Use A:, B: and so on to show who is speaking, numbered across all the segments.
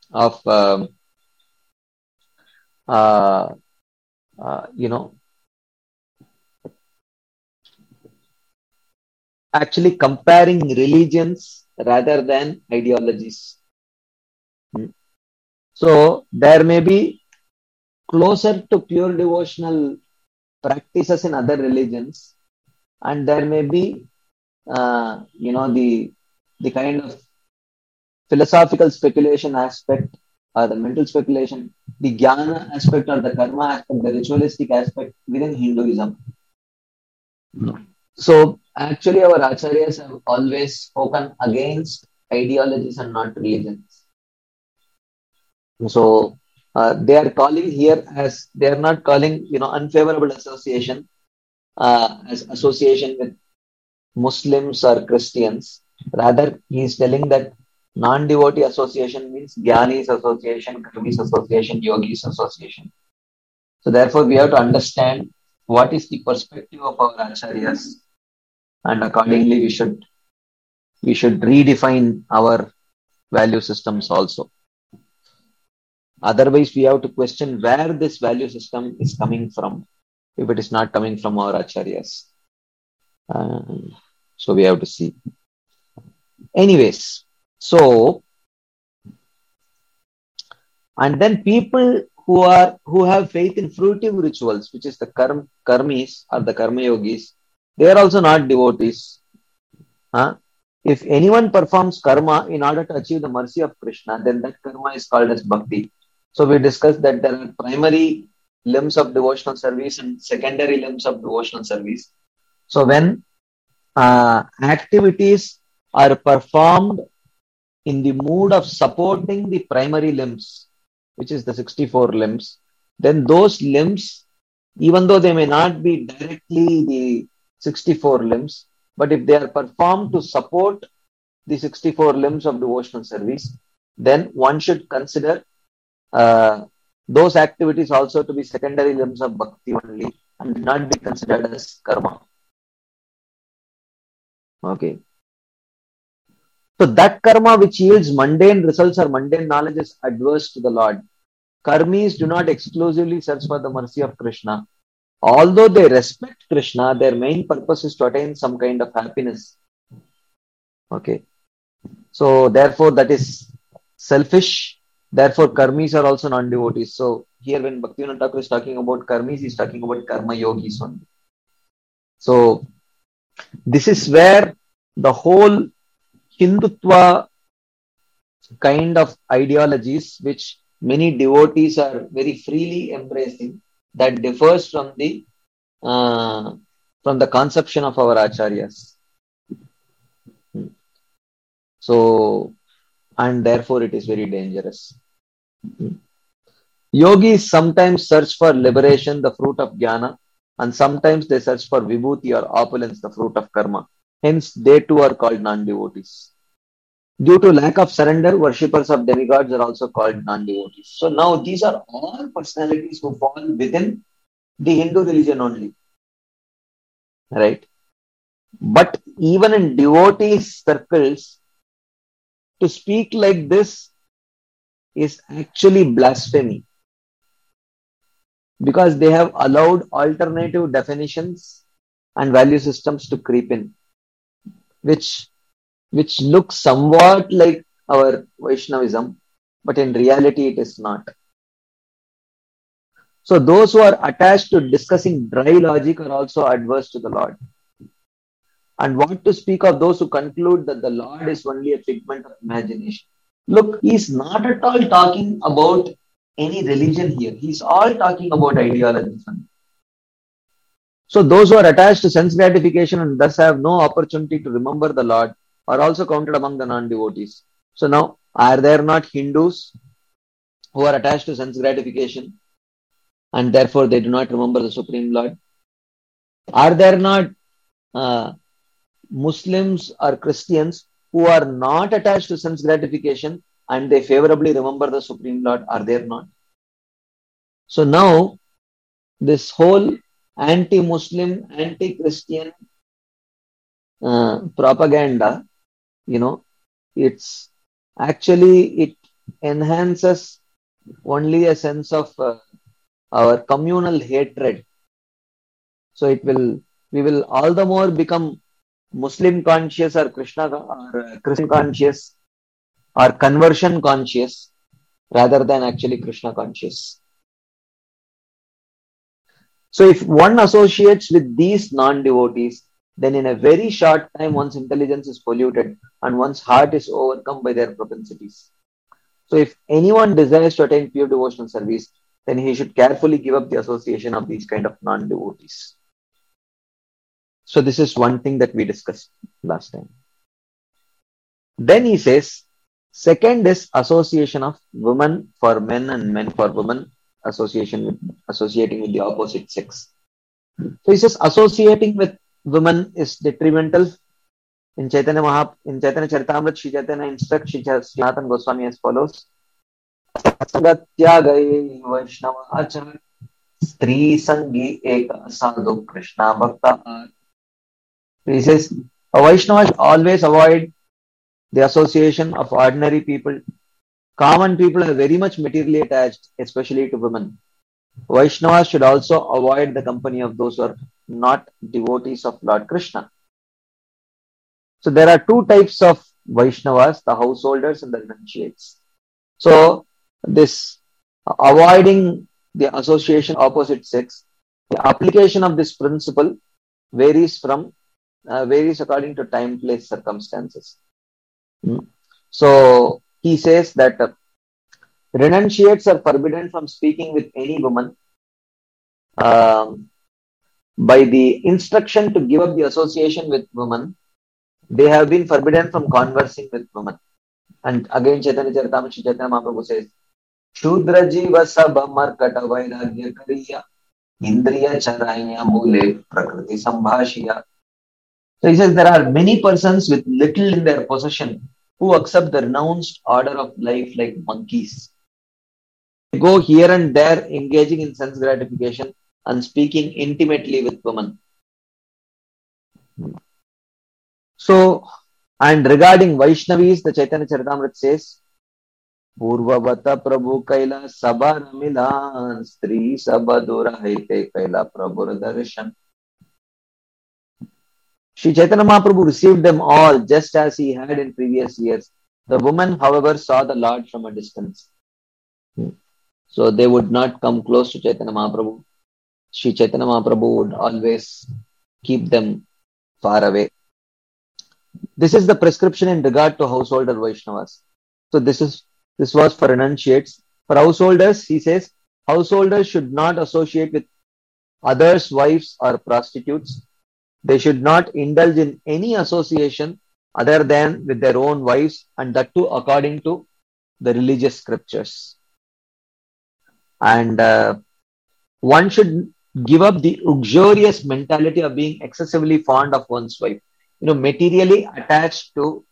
A: of uh, you know, actually comparing religions rather than ideologies. Hmm. So there may be closer to pure devotional practices in other religions, and there may be the kind of philosophical speculation aspect or the mental speculation, the jnana aspect or the karma aspect, the ritualistic aspect within Hinduism. So actually, our acharyas have always spoken against ideologies and not religions. So they are calling here as they are not calling unfavorable association as association with Muslims or Christians. Rather, he is telling that non-devotee association means Jnanis association, Karmis association, Yogis association. So therefore, we have to understand what is the perspective of our acharyas, and accordingly, we should redefine our value systems also. Otherwise, we have to question where this value system is coming from if it is not coming from our acharyas. Uh, so we have to see. Anyways, so and then people who have faith in fruitive rituals, which is the karmis or the karma yogis, they are also not devotees. Huh? If anyone performs karma in order to achieve the mercy of Krishna, then that karma is called as bhakti. So we discussed that there are primary limbs of devotional service and secondary limbs of devotional service. So when activities are performed in the mood of supporting the primary limbs, which is the 64 limbs, then those limbs, even though they may not be directly the 64 limbs, but if they are performed to support the 64 limbs of devotional service, then one should consider uh, those activities also to be secondary limbs of bhakti only and not be considered as karma. Okay. So that karma which yields mundane results or mundane knowledge is adverse to the Lord. Karmis do not exclusively search for the mercy of Krishna. Although they respect Krishna, their main purpose is to attain some kind of happiness. Okay. So therefore that is selfish. Therefore karmis are also non-devotees. So here when Bhaktivinoda Thakur is talking about karmis, he is talking about karma yogis only. So this is where the whole Hindutva kind of ideologies which many devotees are very freely embracing that differs uh, from the conception of our acharyas. So and therefore it is very dangerous. Yogis sometimes search for liberation, the fruit of jnana, and sometimes they search for vibhuti or opulence, the fruit of karma. Hence, they too are called non-devotees. Due to lack of surrender, worshippers of demigods are also called non-devotees. So now these are all personalities who fall within the Hindu religion only, right? But even in devotee circles, to speak like this is actually blasphemy because they have allowed alternative definitions and value systems to creep in, which look somewhat like our Vaishnavism, but in reality it is not. So those who are attached to discussing dry logic are also adverse to the Lord. And what to speak of those who conclude that the Lord is only a figment of imagination? Look, he's not at all talking about any religion here. He's all talking about ideology. So those who are attached to sense gratification and thus have no opportunity to remember the Lord are also counted among the non-devotees. So now, are there not Hindus who are attached to sense gratification and therefore they do not remember the Supreme Lord? Are there not uh, Muslims or Christians who are not attached to sense gratification and they favorably remember the Supreme Lord? Are there not? So now, this whole anti-Muslim, anti-Christian propaganda, you know, it's actually it enhances only a sense of our communal hatred. So we will all the more become Muslim conscious or Krishna or Christian conscious or conversion conscious rather than actually Krishna conscious. So if one associates with these non-devotees, then in a very short time one's intelligence is polluted and one's heart is overcome by their propensities. So if anyone desires to attain pure devotional service, then he should carefully give up the association of these kind of non-devotees. So this is one thing that we discussed last time. Then he says, second is association of women for men and men for women, associating with the opposite sex. So he says associating with women is detrimental. In Chaitanya Charitamrita, Sri Chaitanya instructs Sri Sanatana Goswami as follows: Sangatyagaye Vaishnava Achar Stri Sangi Eka Sadhu Krishna Bhakta. He says a Vaishnava should always avoid the association of ordinary people. Common people are very much materially attached, especially to women. Vaishnavas should also avoid the company of those who are not devotees of Lord Krishna. So there are two types of Vaishnavas, the householders and the renunciates. So this avoiding the association opposite sex, the application of this principle varies according to time, place, circumstances. So he says that renunciates are forbidden from speaking with any woman by the instruction to give up the association with women. They have been forbidden from conversing with women. And again, Chaitanya Charitamrita, Chaitanya Mahaprabhu says, Shudra Jiva Sabha Markata Vairagya Kariya Indriya Charanya Mule Prakriti Sambhashiya. So he says there are many persons with little in their possession who accept the renounced order of life like monkeys. They go here and there engaging in sense gratification and speaking intimately with women. So, and regarding Vaishnavis, the Chaitanya Charitamrita says, Purvavata Prabhu Kaila Sabha Ramilan Stri Sabha Durahite Kaila Prabhu Darshan. Sri Chaitanya Mahaprabhu received them all just as he had in previous years. The women, however, saw the Lord from a distance. So they would not come close to Chaitanya Mahaprabhu. Sri Chaitanya Mahaprabhu would always keep them far away. This is the prescription in regard to householder Vaishnavas. So this was for renunciates. For householders, he says, householders should not associate with others' wives or prostitutes. They should not indulge in any association other than with their own wives, and that too according to the religious scriptures. And one should give up the uxorious mentality of being excessively fond of one's wife. Materially attached to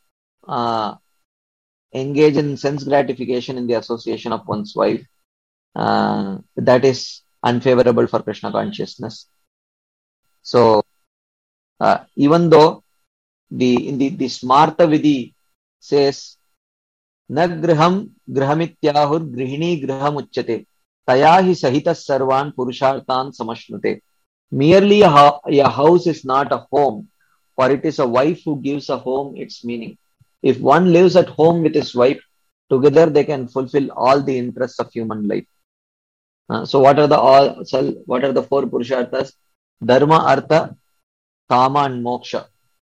A: engage in sense gratification in the association of one's wife. That is unfavorable for Krishna consciousness. So, even though the Smarta Vidhi says, Na griham grihamityahur grihini griham uchyate tayahi sahitas sarvan purushartan samashnute. Merely a house is not a home, for it is a wife who gives a home its meaning. If one lives at home with his wife, together they can fulfill all the interests of human life. So what are the four purusharthas? Dharma, Artha, Kama and Moksha.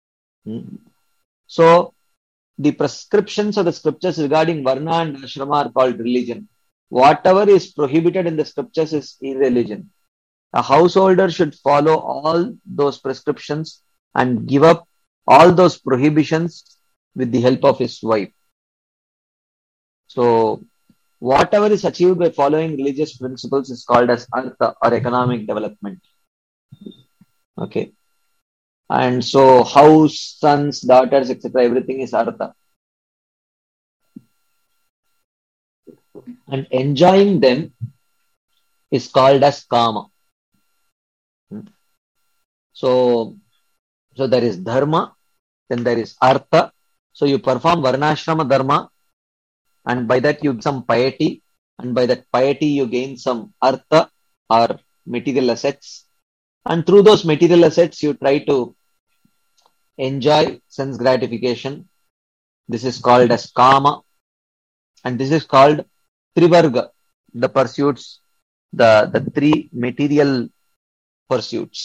A: So the prescriptions of the scriptures regarding Varna and Ashrama are called religion. Whatever is prohibited in the scriptures is irreligion. A householder should follow all those prescriptions and give up all those prohibitions with the help of his wife. So whatever is achieved by following religious principles is called as Artha or economic development. Okay. And so house, sons, daughters, etc., everything is Artha. And enjoying them is called as Kama. So there is Dharma, then there is Artha. So you perform Varnashrama Dharma and by that you get some piety, and by that piety you gain some artha or material assets, and through those material assets you try to enjoy sense gratification. This is called as kama, and this is called trivarga, the pursuits, the three material pursuits.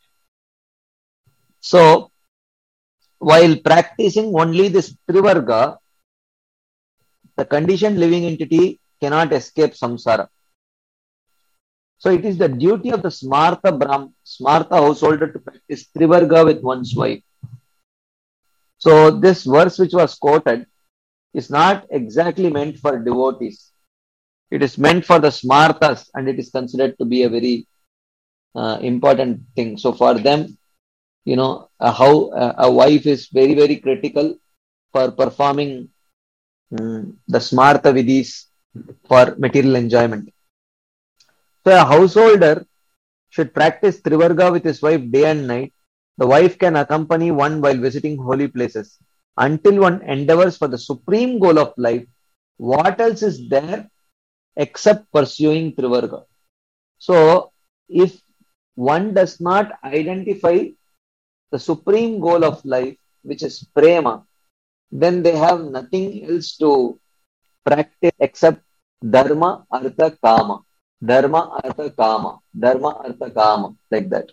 A: So while practicing only this trivarga, the conditioned living entity cannot escape samsara. So it is the duty of the smartha householder to practice trivarga with one's wife. So this verse which was quoted is not exactly meant for devotees. It is meant for the smarthas, and it is considered to be a very important thing. So for them, how a wife is very, very critical for performing the smartha vidhis for material enjoyment. So a householder should practice trivarga with his wife day and night. The wife can accompany one while visiting holy places. Until one endeavors for the supreme goal of life, what else is there except pursuing trivarga? So if one does not identify the supreme goal of life, which is prema, then they have nothing else to practice except dharma, artha, kama. Dharma, artha, kama. Dharma, artha, kama. Like that.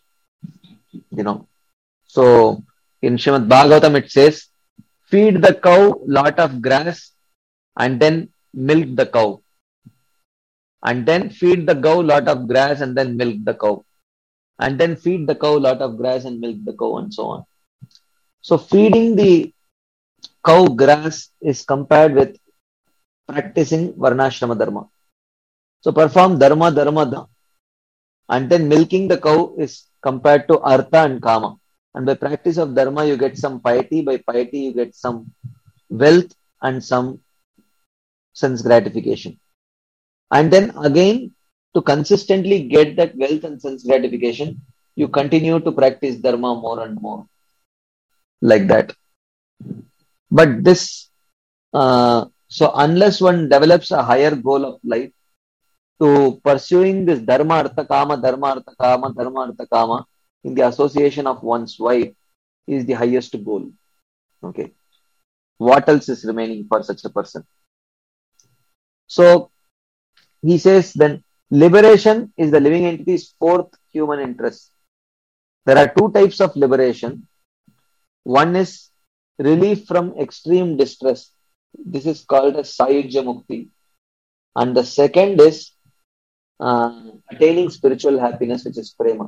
A: So in Srimad Bhagavatam it says, feed the cow lot of grass and then milk the cow. And then feed the cow lot of grass and then milk the cow. And then feed the cow lot of grass and milk the cow, and so on. So feeding the cow grass is compared with practicing varnashrama dharma. So perform dharma, and then milking the cow is compared to artha and kama. And by practice of dharma, you get some piety. By piety, you get some wealth and some sense gratification. And then again, to consistently get that wealth and sense gratification, you continue to practice dharma more and more. Like that. But this, so unless one develops a higher goal of life, to pursuing this dharma, artha, kama, dharma, artha, kama, dharma, artha, kama, in the association of one's wife is the highest goal. Okay. What else is remaining for such a person? So he says then liberation is the living entity's fourth human interest. There are two types of liberation. One is relief from extreme distress. This is called as Sayujya Mukti. And the second is attaining spiritual happiness, which is prema.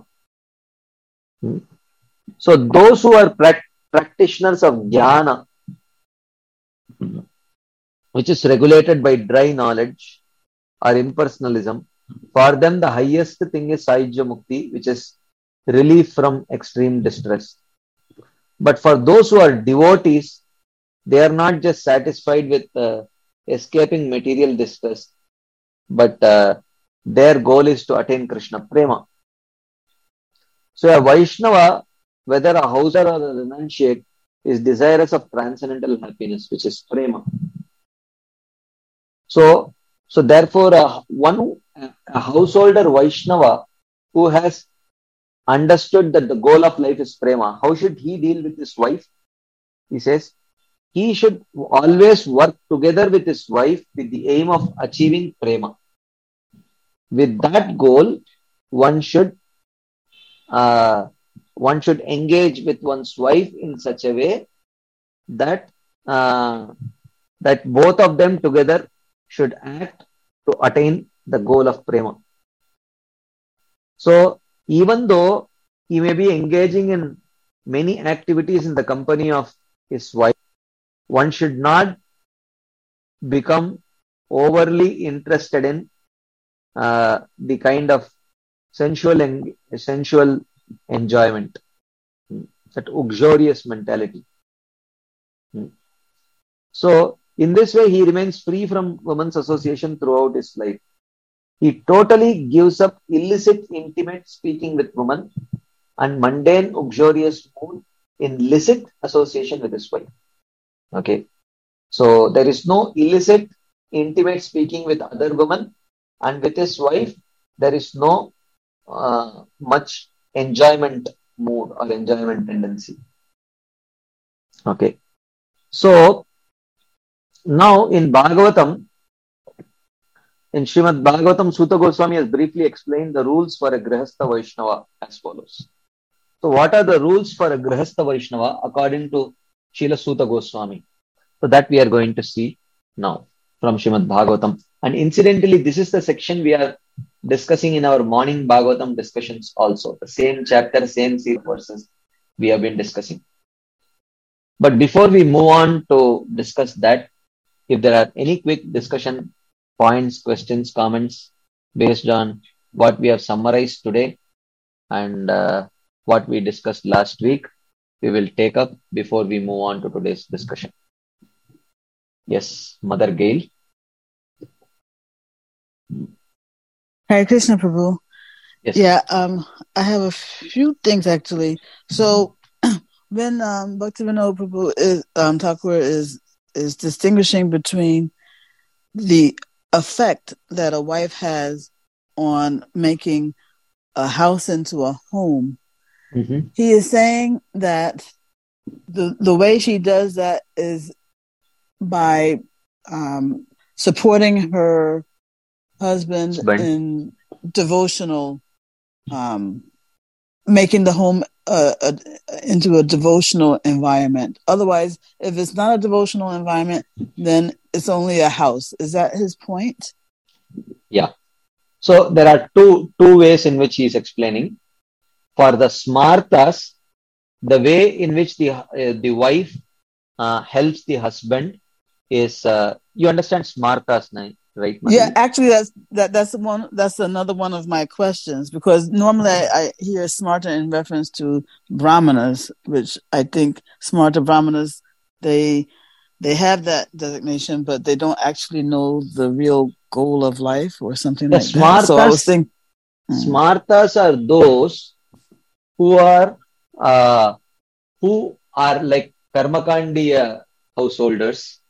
A: So those who are practitioners of jnana, which is regulated by dry knowledge or impersonalism, for them the highest thing is Sayujya Mukti, which is relief from extreme distress. But for those who are devotees, they are not just satisfied with escaping material distress, but their goal is to attain Krishna prema. So a Vaishnava, whether a houser or a renunciate, is desirous of transcendental happiness, which is prema. So therefore, a householder Vaishnava who has understood that the goal of life is prema, how should he deal with his wife? He says he should always work together with his wife with the aim of achieving prema. With that goal, one should engage with one's wife in such a way that that both of them together should act to attain the goal of prema. So even though he may be engaging in many activities in the company of his wife, one should not become overly interested in the kind of sensual enjoyment, that uxorious mentality. So in this way, he remains free from women's association throughout his life. He totally gives up illicit intimate speaking with women and mundane uxorious mood in licit association with his wife. Okay. So there is no illicit intimate speaking with other women, and with his wife, there is no much enjoyment mood or enjoyment tendency. Okay. So now in Bhagavatam, in Srimad Bhagavatam, Suta Goswami has briefly explained the rules for a Grihastha Vaishnava as follows. So what are the rules for a Grihastha Vaishnava according to Srila Suta Goswami? So that we are going to see now from Srimad Bhagavatam. And incidentally, this is the section we are discussing in our morning Bhagavatam discussions also. The same chapter, same series verses we have been discussing. But before we move on to discuss that, if there are any quick discussion points, questions, comments based on what we have summarized today and what we discussed last week, we will take up before we move on to today's discussion. Yes, Mother Gail.
B: Hare Krishna, Prabhu.
A: Yes.
B: Yeah, I have a few things actually. So when Bhaktivinoda Prabhu is Thakur is distinguishing between the effect that a wife has on making a house into a home, he is saying that the way she does that is by supporting her husband in devotional, making the home into a devotional environment. Otherwise, if it's not a devotional environment, then it's only a house. Is that his point?
A: Yeah. So there are two ways in which he is explaining. For the smartas, the way in which the wife helps the husband is you understand smartas, right? Madhu?
B: Yeah, actually, that's another one of my questions, because normally I hear smarta in reference to brahmanas, which I think smarta brahmanas they have that designation, but they don't actually know the real goal of life or something like that. So I was thinking,
A: smartas are those who are like karmakandiya householders,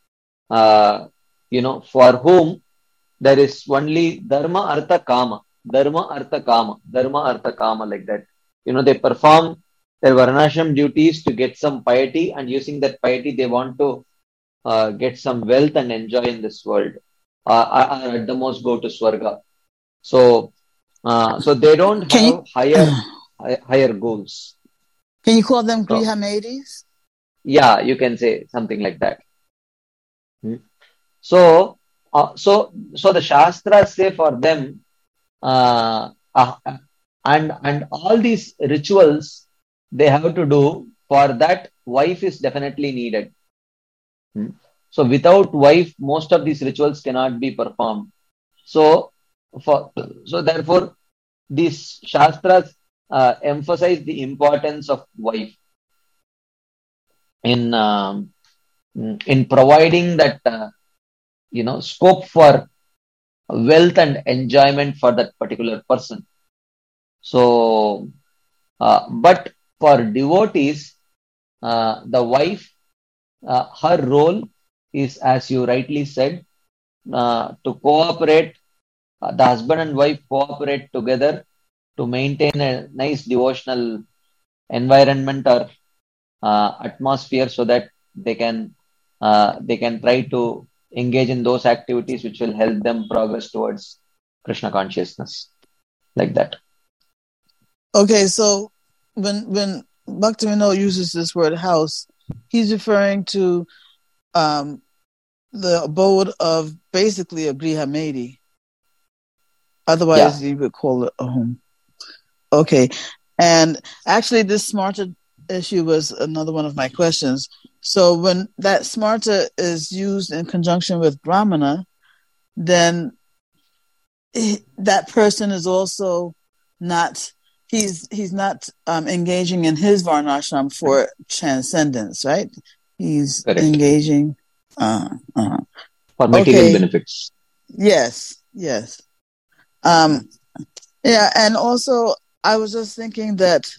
A: for whom there is only dharma, artha, kama, like that. They perform their varnashram duties to get some piety, and using that piety, they want to get some wealth and enjoy in this world, or at the most go to Swarga. So they don't have higher goals.
B: Can you call them grihamedis?
A: Yeah, you can say something like that. So the Shastras say for them, and all these rituals they have to do, for that wife is definitely needed. So without wife, most of these rituals cannot be performed. So therefore, these Shastras emphasize the importance of wife in providing that scope for wealth and enjoyment for that particular person. So, but for devotees, the wife, her role is, as you rightly said, to cooperate. The husband and wife cooperate together to maintain a nice devotional environment or atmosphere, so that they can try to engage in those activities which will help them progress towards Krishna consciousness, like that.
B: Okay, so when Bhaktivinoda uses this word house, he's referring to the abode of basically a grihamedi. Otherwise, you would call it a home. Okay, and actually, this smarta issue was another one of my questions. So when that smarta is used in conjunction with brahmana, then that person is also not, he's not engaging in his varnashram for transcendence, right? He's engaging
A: for material benefits.
B: Yes. Yeah, and also I was just thinking that,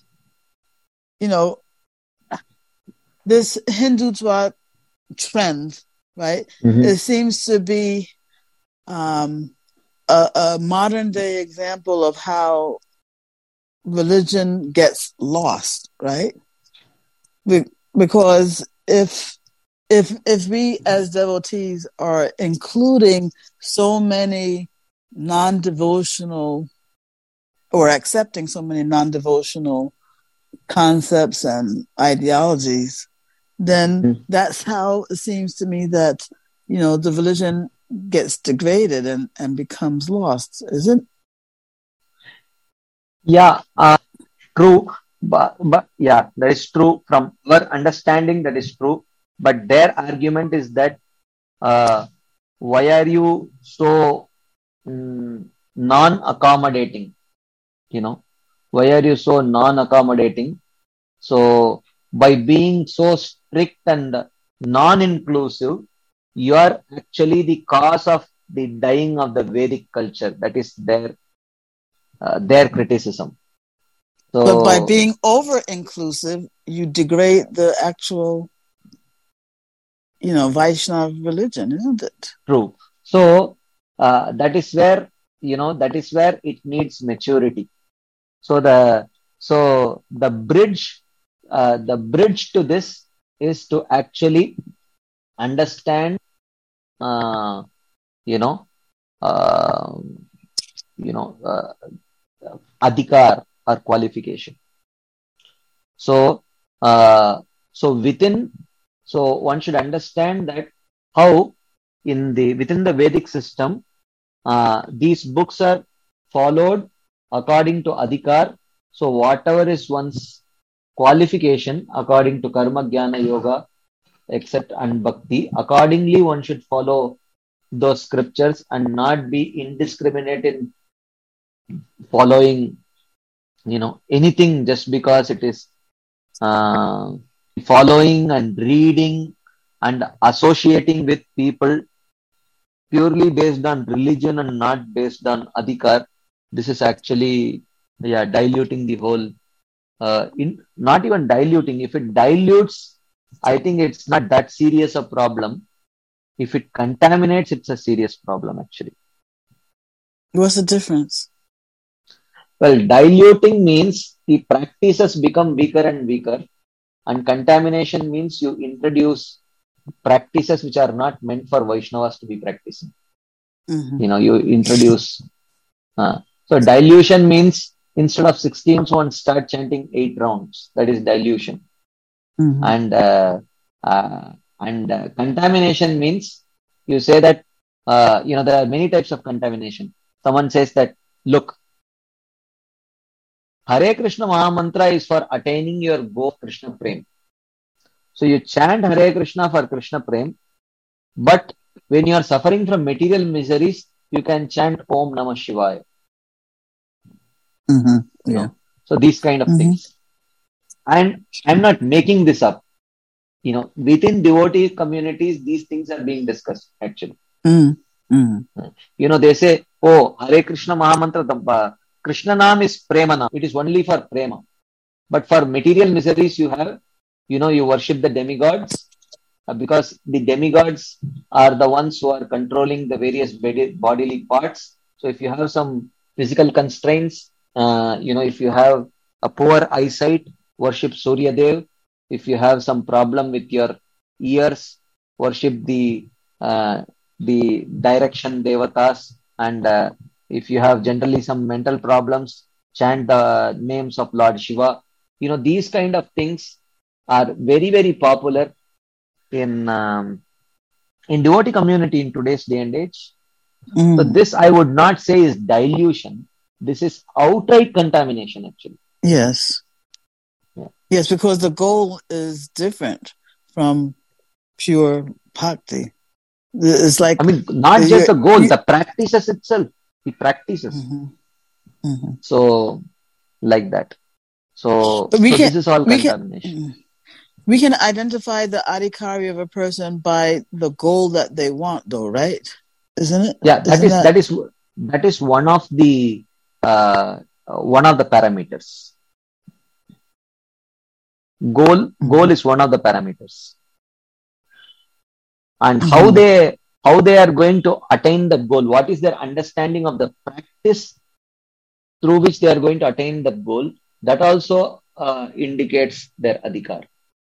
B: this Hindutva trend, right? It seems to be a modern day example of how religion gets lost, right? Because if we as devotees are including so many non-devotional or accepting so many non-devotional concepts and ideologies, then that's how it seems to me that, the religion gets degraded and becomes lost, isn't?
A: Yeah, true. But yeah, that is true. From our understanding, that is true. But their argument is that uh, why are you so non-accommodating? Why are you so non-accommodating? So by being so strict and non-inclusive, you are actually the cause of the dying of the Vedic culture. That is their criticism.
B: But by
A: So
B: being over-inclusive, you degrade the actual, Vaishnava religion, isn't it?
A: true. So that is where it needs maturity. So the bridge to this is to actually understand, uh, you know, uh, you know, uh, adhikar or qualification. So, so within, so one should understand that how within the Vedic system, these books are followed according to adhikar. So whatever is one's qualification according to karma, jnana, yoga, except and bhakti, accordingly one should follow those scriptures and not be indiscriminate in following, anything just because it is uh, following and reading and associating with people purely based on religion and not based on adhikar. This is actually, yeah, diluting the whole. Not even diluting. If it dilutes, I think it's not that serious a problem. If it contaminates, it's a serious problem actually.
B: What's the difference?
A: Well, diluting means the practices become weaker and weaker, and contamination means you introduce practices which are not meant for Vaishnavas to be practicing. You introduce. So dilution means instead of 16 rounds, start chanting 8 rounds. That is dilution. And contamination means you say that there are many types of contamination. Someone says that, look, Hare Krishna Mahamantra is for attaining your goal Krishna Prem. So you chant Hare Krishna for Krishna Prem, but when you are suffering from material miseries, you can chant Om Namah Shivaya.
B: Yeah.
A: So these kind of things. And I'm not making this up. Within devotee communities, these things are being discussed actually. They say, oh, Hare Krishna Mahamantra, Krishna Nam is Prema Nam. It is only for Prema. But for material miseries, you worship the demigods, because the demigods are the ones who are controlling the various bodily parts. So if you have some physical constraints, if you have a poor eyesight, worship Surya Dev. If you have some problem with your ears, worship the direction devatas. And if you have generally some mental problems, chant the names of Lord Shiva. These kind of things are very, very popular in devotee community in today's day and age. So this I would not say is dilution. This is outright contamination actually.
B: Yes. Yeah. Yes, because the goal is different from pure bhakti. It's like,
A: not just the goal, the practices itself. The practices. So like that. So this is all contamination.
B: We can identify the adhikari of a person by the goal that they want, though, right? Isn't it?
A: Yeah, that is one of the parameters. Goal is one of the parameters, and how they how they are going to attain the goal, what is their understanding of the practice through which they are going to attain the goal, that also indicates their adhikar.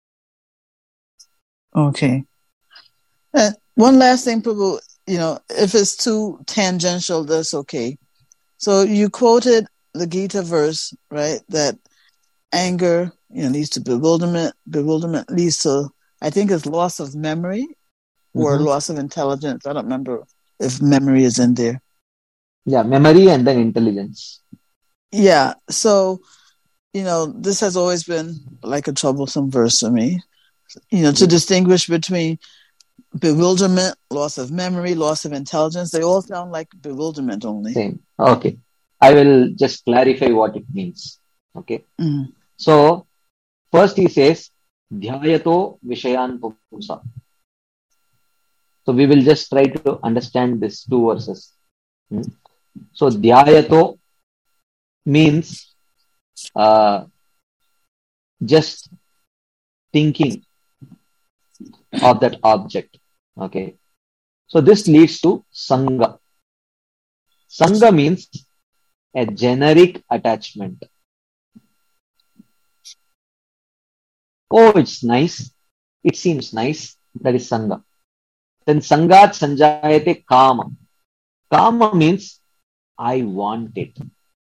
B: Okay. One last thing, Prabhu, if it's too tangential, that's okay. So you quoted the Gita verse, right? That anger, leads to bewilderment. Bewilderment leads to, I think it's loss of memory or loss of intelligence. I don't remember if memory is in there.
A: Yeah, memory and then intelligence.
B: Yeah. So, this has always been like a troublesome verse for me, to distinguish between bewilderment, loss of memory, loss of intelligence. They all sound like bewilderment only.
A: Same. Okay. I will just clarify what it means. Okay. So, first he says, Dhyayato Vishayan Pumsa. So, we will just try to understand these two verses. So, Dhyayato means just thinking of that object. Okay. So, this leads to Sangha. Sangha means a generic attachment. Oh, it's nice. It seems nice. That is Sangha. Then Sangat Sanjayate Kama. Kama means I want it.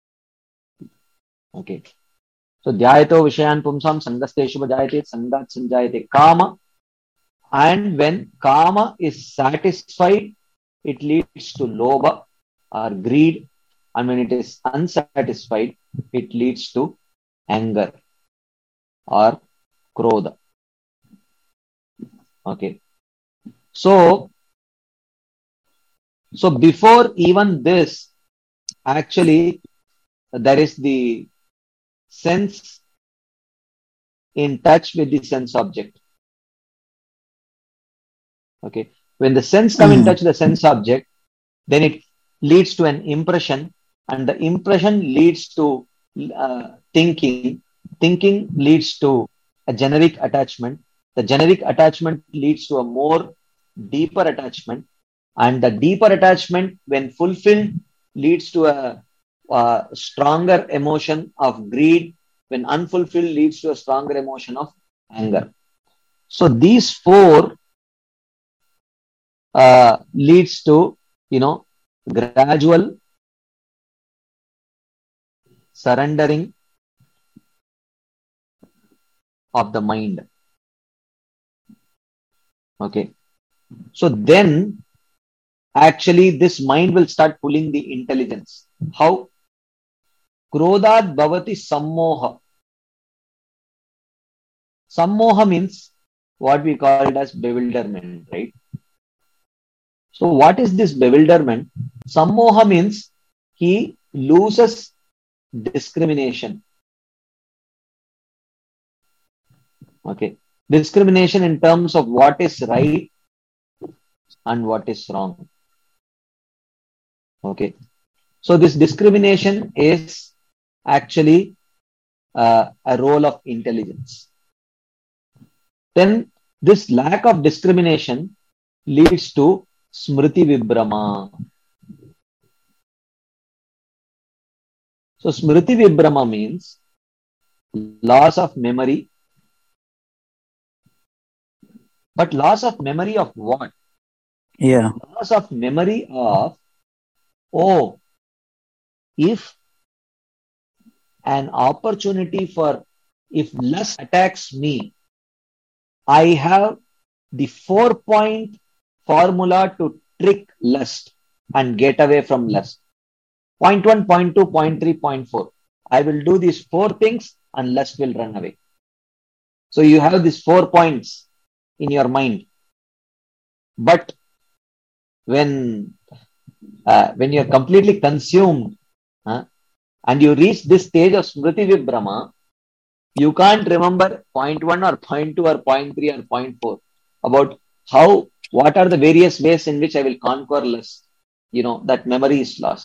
A: Okay. So Dhyayato Vishayan Pumsam Sangasteshu Bhajayate Sangat Sanjayate Kama. And when Kama is satisfied, it leads to Lobha or greed. And when it is unsatisfied, it leads to anger or Krodha. Okay. So before even this, actually, there is the sense in touch with the sense object. Okay. When the sense come in touch with the sense object, then it leads to an impression, and the impression leads to thinking. Thinking leads to a generic attachment. The generic attachment leads to a more deeper attachment, and the deeper attachment, when fulfilled, leads to a stronger emotion of greed. When unfulfilled, leads to a stronger emotion of anger. So these four leads to, gradual surrendering of the mind. Okay. So then, actually, this mind will start pulling the intelligence. How? Krodhat bhavati sammoha. Sammoha means what we call it as bewilderment, right? So what is this bewilderment? Sammoha means he loses discrimination. Okay. Discrimination in terms of what is right and what is wrong. Okay. So this discrimination is actually a role of intelligence. Then this lack of discrimination leads to Smriti Vibhrama. So Smriti Vibhrama means loss of memory. But loss of memory of what?
B: Yeah.
A: Loss of memory of, if an opportunity if lust attacks me, I have the 4-point formula to trick lust and get away from lust. Point 1, point 2, point 3, point 4. I will do these 4 things and lust will run away. So you have these 4 points in your mind. But when you're completely consumed and you reach this stage of Smriti Vibhrama, you can't remember point 1 or point 2 or point 3 or point 4 about what are the various ways in which I will conquer lust. That memory is lost.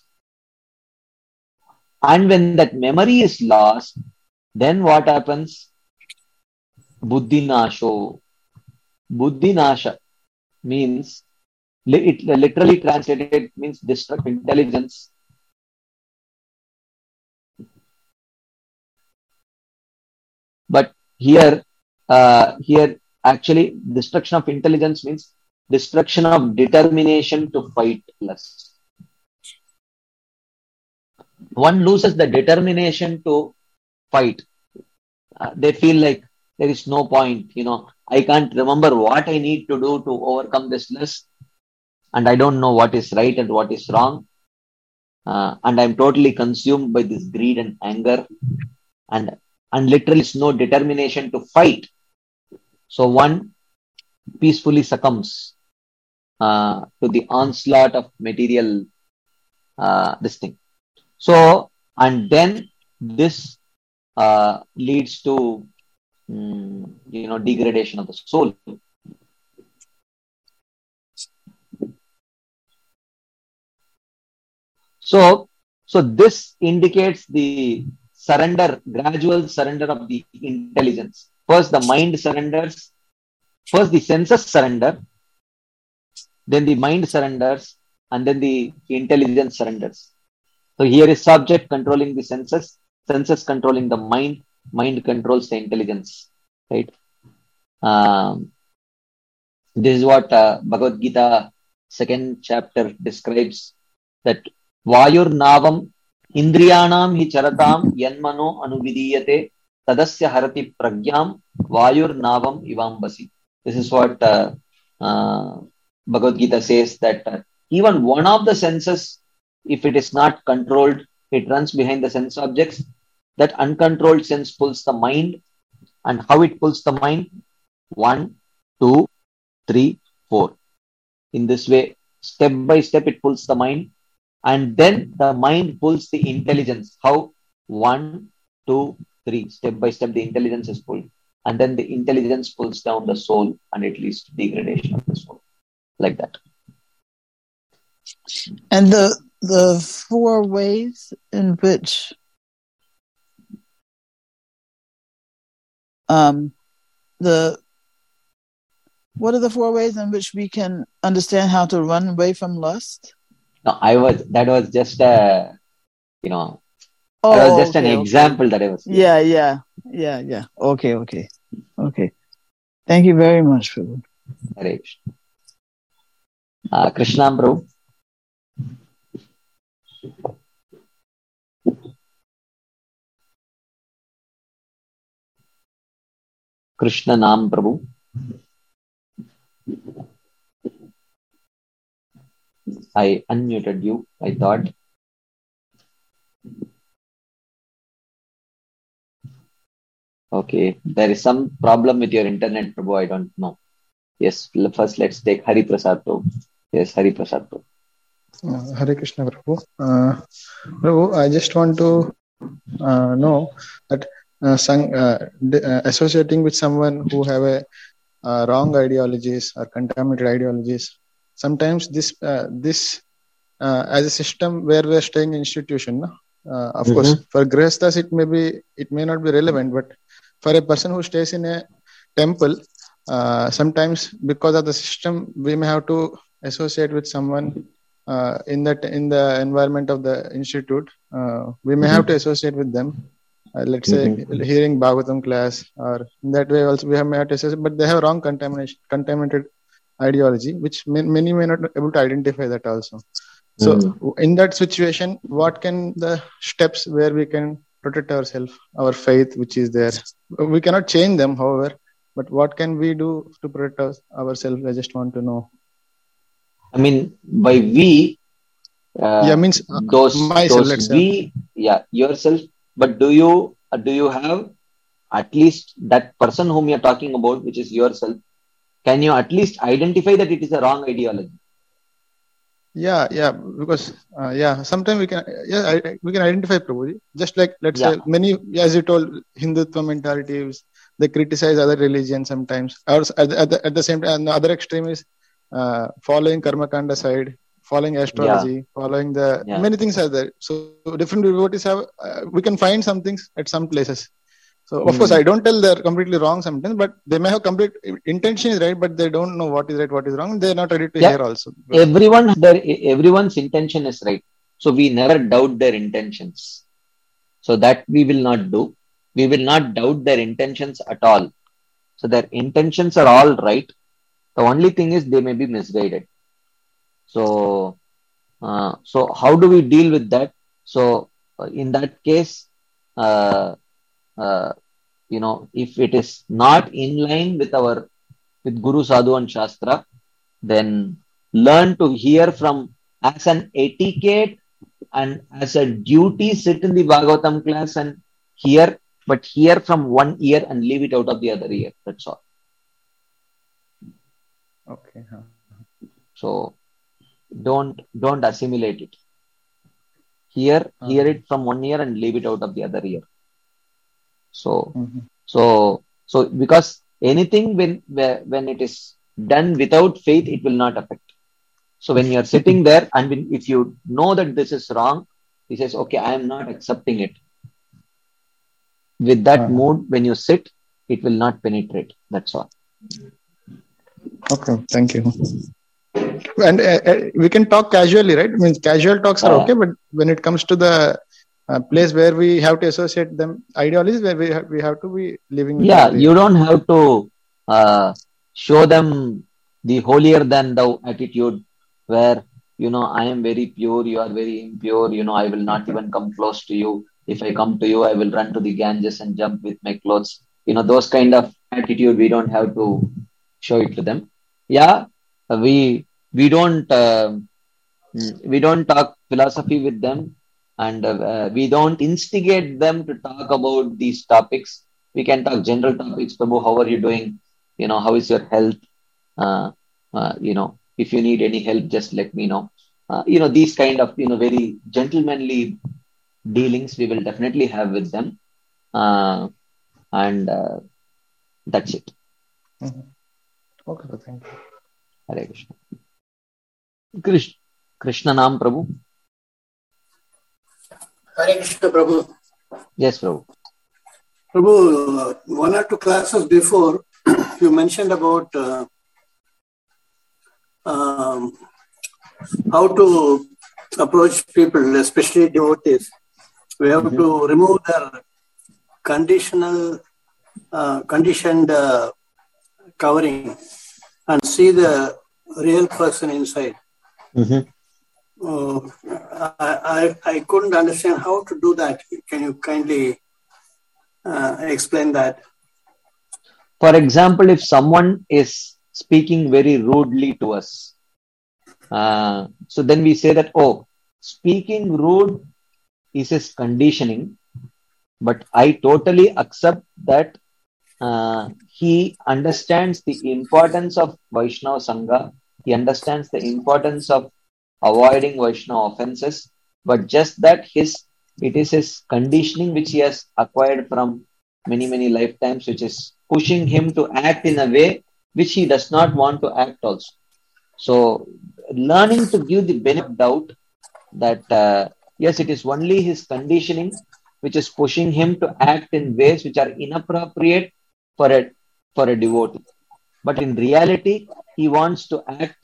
A: And when that memory is lost, then what happens? Buddhi nasho. Buddhi nasha means It literally translated means destructive intelligence. But here actually destruction of intelligence means destruction of determination to fight lust. One loses the determination to fight. They feel like there is no point, I can't remember what I need to do to overcome this lust, and I don't know what is right and what is wrong. And I'm totally consumed by this greed and anger, and literally is no determination to fight. So one peacefully succumbs to the onslaught of material this thing. So, and then this leads to degradation of the soul. So this indicates the gradual surrender of the intelligence. First, the mind surrenders. First, the senses surrender. Then the mind surrenders, and then the intelligence surrenders. So here is subject controlling the senses controlling the mind controls the intelligence. Right? This is what Bhagavad Gita, 2nd chapter describes, that Vayur Navam Indriyanam hi charatam yanmano anuvidiyate tadasya harati pragyam Vayur Navam ivambasi. This is what Bhagavad Gita says, that even one of the senses, if it is not controlled, it runs behind the sense objects. That uncontrolled sense pulls the mind. And how it pulls the mind? 1, 2, 3, 4. In this way, step by step, it pulls the mind. And then the mind pulls the intelligence. How? 1, 2, 3. Step by step, the intelligence is pulled. And then the intelligence pulls down the soul, and it leads to degradation of the soul. Like that.
B: And the 4 ways in which what are the 4 ways in which we can understand how to run away from lust?
A: No, that was just a, that was just an example that I was.
B: Yeah. Okay. Thank you very much, Prabhu.
A: Hare Krishna, Prabhu. Krishna Nam, Prabhu. I unmuted you, I thought. Okay, there is some problem with your internet, Prabhu. I don't know. Yes, first let's take Hari Prasad, Prabhu. Yes, Hari Prasad, Prabhu.
C: Hare Krishna, Prabhu. Prabhu, I just want to know that associating with someone who have a wrong ideologies or contaminated ideologies, sometimes this as a system where we are staying in institution, of course, for Grihasthas it may not be relevant, but for a person who stays in a temple, sometimes because of the system we may have to associate with someone in the environment of the institute. We may have to associate with them. Let's say hearing Bhagavatam class, or in that way also we may have to associate, but they have wrong contaminated ideology, which many may not be able to identify that also. So in that situation, what can the steps where we can protect ourselves, our faith, which is there? We cannot change them, however, but what can we do to protect ourselves? I just want to know.
A: I mean, by we,
C: means myself, let's say.
A: Yourself. But do you have at least that person whom you're talking about, which is yourself? Can you at least identify that it is a wrong ideology?
C: Yeah, because sometimes we can identify, Prabhuji. Just like let's say many, as you told, Hindutva mentalities, they criticize other religions sometimes. Or at the same time, the other extreme is following Karma Kanda side, following astrology, following many things are there. So different devotees have, we can find some things at some places. So of course I don't tell they're completely wrong sometimes, but they may have complete intention is right, but they don't know what is right, what is wrong. They're not ready to hear also.
A: Everyone's intention is right. So we never doubt their intentions. So that we will not do. We will not doubt their intentions at all. So their intentions are all right. The only thing is they may be misguided. So how do we deal with that? So in that case, if it is not in line with Guru, Sadhu and Shastra, then learn to hear from as an etiquette and as a duty, sit in the Bhagavatam class and hear, but hear from one ear and leave it out of the other ear. That's all.
C: Okay.
A: So don't assimilate it. Hear it from one ear and leave it out of the other ear. So because anything when it is done without faith, it will not affect. So when you are sitting there and if you know that this is wrong, he says, okay, I am not accepting it. With that mood, when you sit, it will not penetrate. That's all.
C: Okay, thank you. And we can talk casually, right? I mean, casual talks are okay, but when it comes to the place where we have to associate them ideologies, where we have to be living with them.
A: You don't have to show them the holier than thou attitude where I am very pure, you are very impure, I will not even come close to you. If I come to you, I will run to the Ganges and jump with my clothes. Those kind of attitude, we don't have to show it to them. We don't talk philosophy with them, and we don't instigate them to talk about these topics. We can talk general topics. Prabhu, how are you doing? How is your health? If you need any help, just let me know. These kind of very gentlemanly dealings we will definitely have with them, and that's it.
C: Okay, thank you.
A: Hare Krishna. Krishna Naam Prabhu.
D: Hare Krishna Prabhu.
A: Yes, Prabhu.
D: Prabhu, 1 or 2 classes before, you mentioned about how to approach people, especially devotees. We have to remove their conditioned covering and see the real person inside. I couldn't understand how to do that. Can you kindly explain that?
A: For example, if someone is speaking very rudely to us, so then we say that, speaking rude is his conditioning, but I totally accept that he understands the importance of Vaishnava Sangha. He understands the importance of avoiding Vaishnava offenses, but just that it is his conditioning which he has acquired from many, many lifetimes, which is pushing him to act in a way which he does not want to act also. So learning to give the benefit of doubt that yes, it is only his conditioning which is pushing him to act in ways which are inappropriate for a devotee. But in reality, he wants to act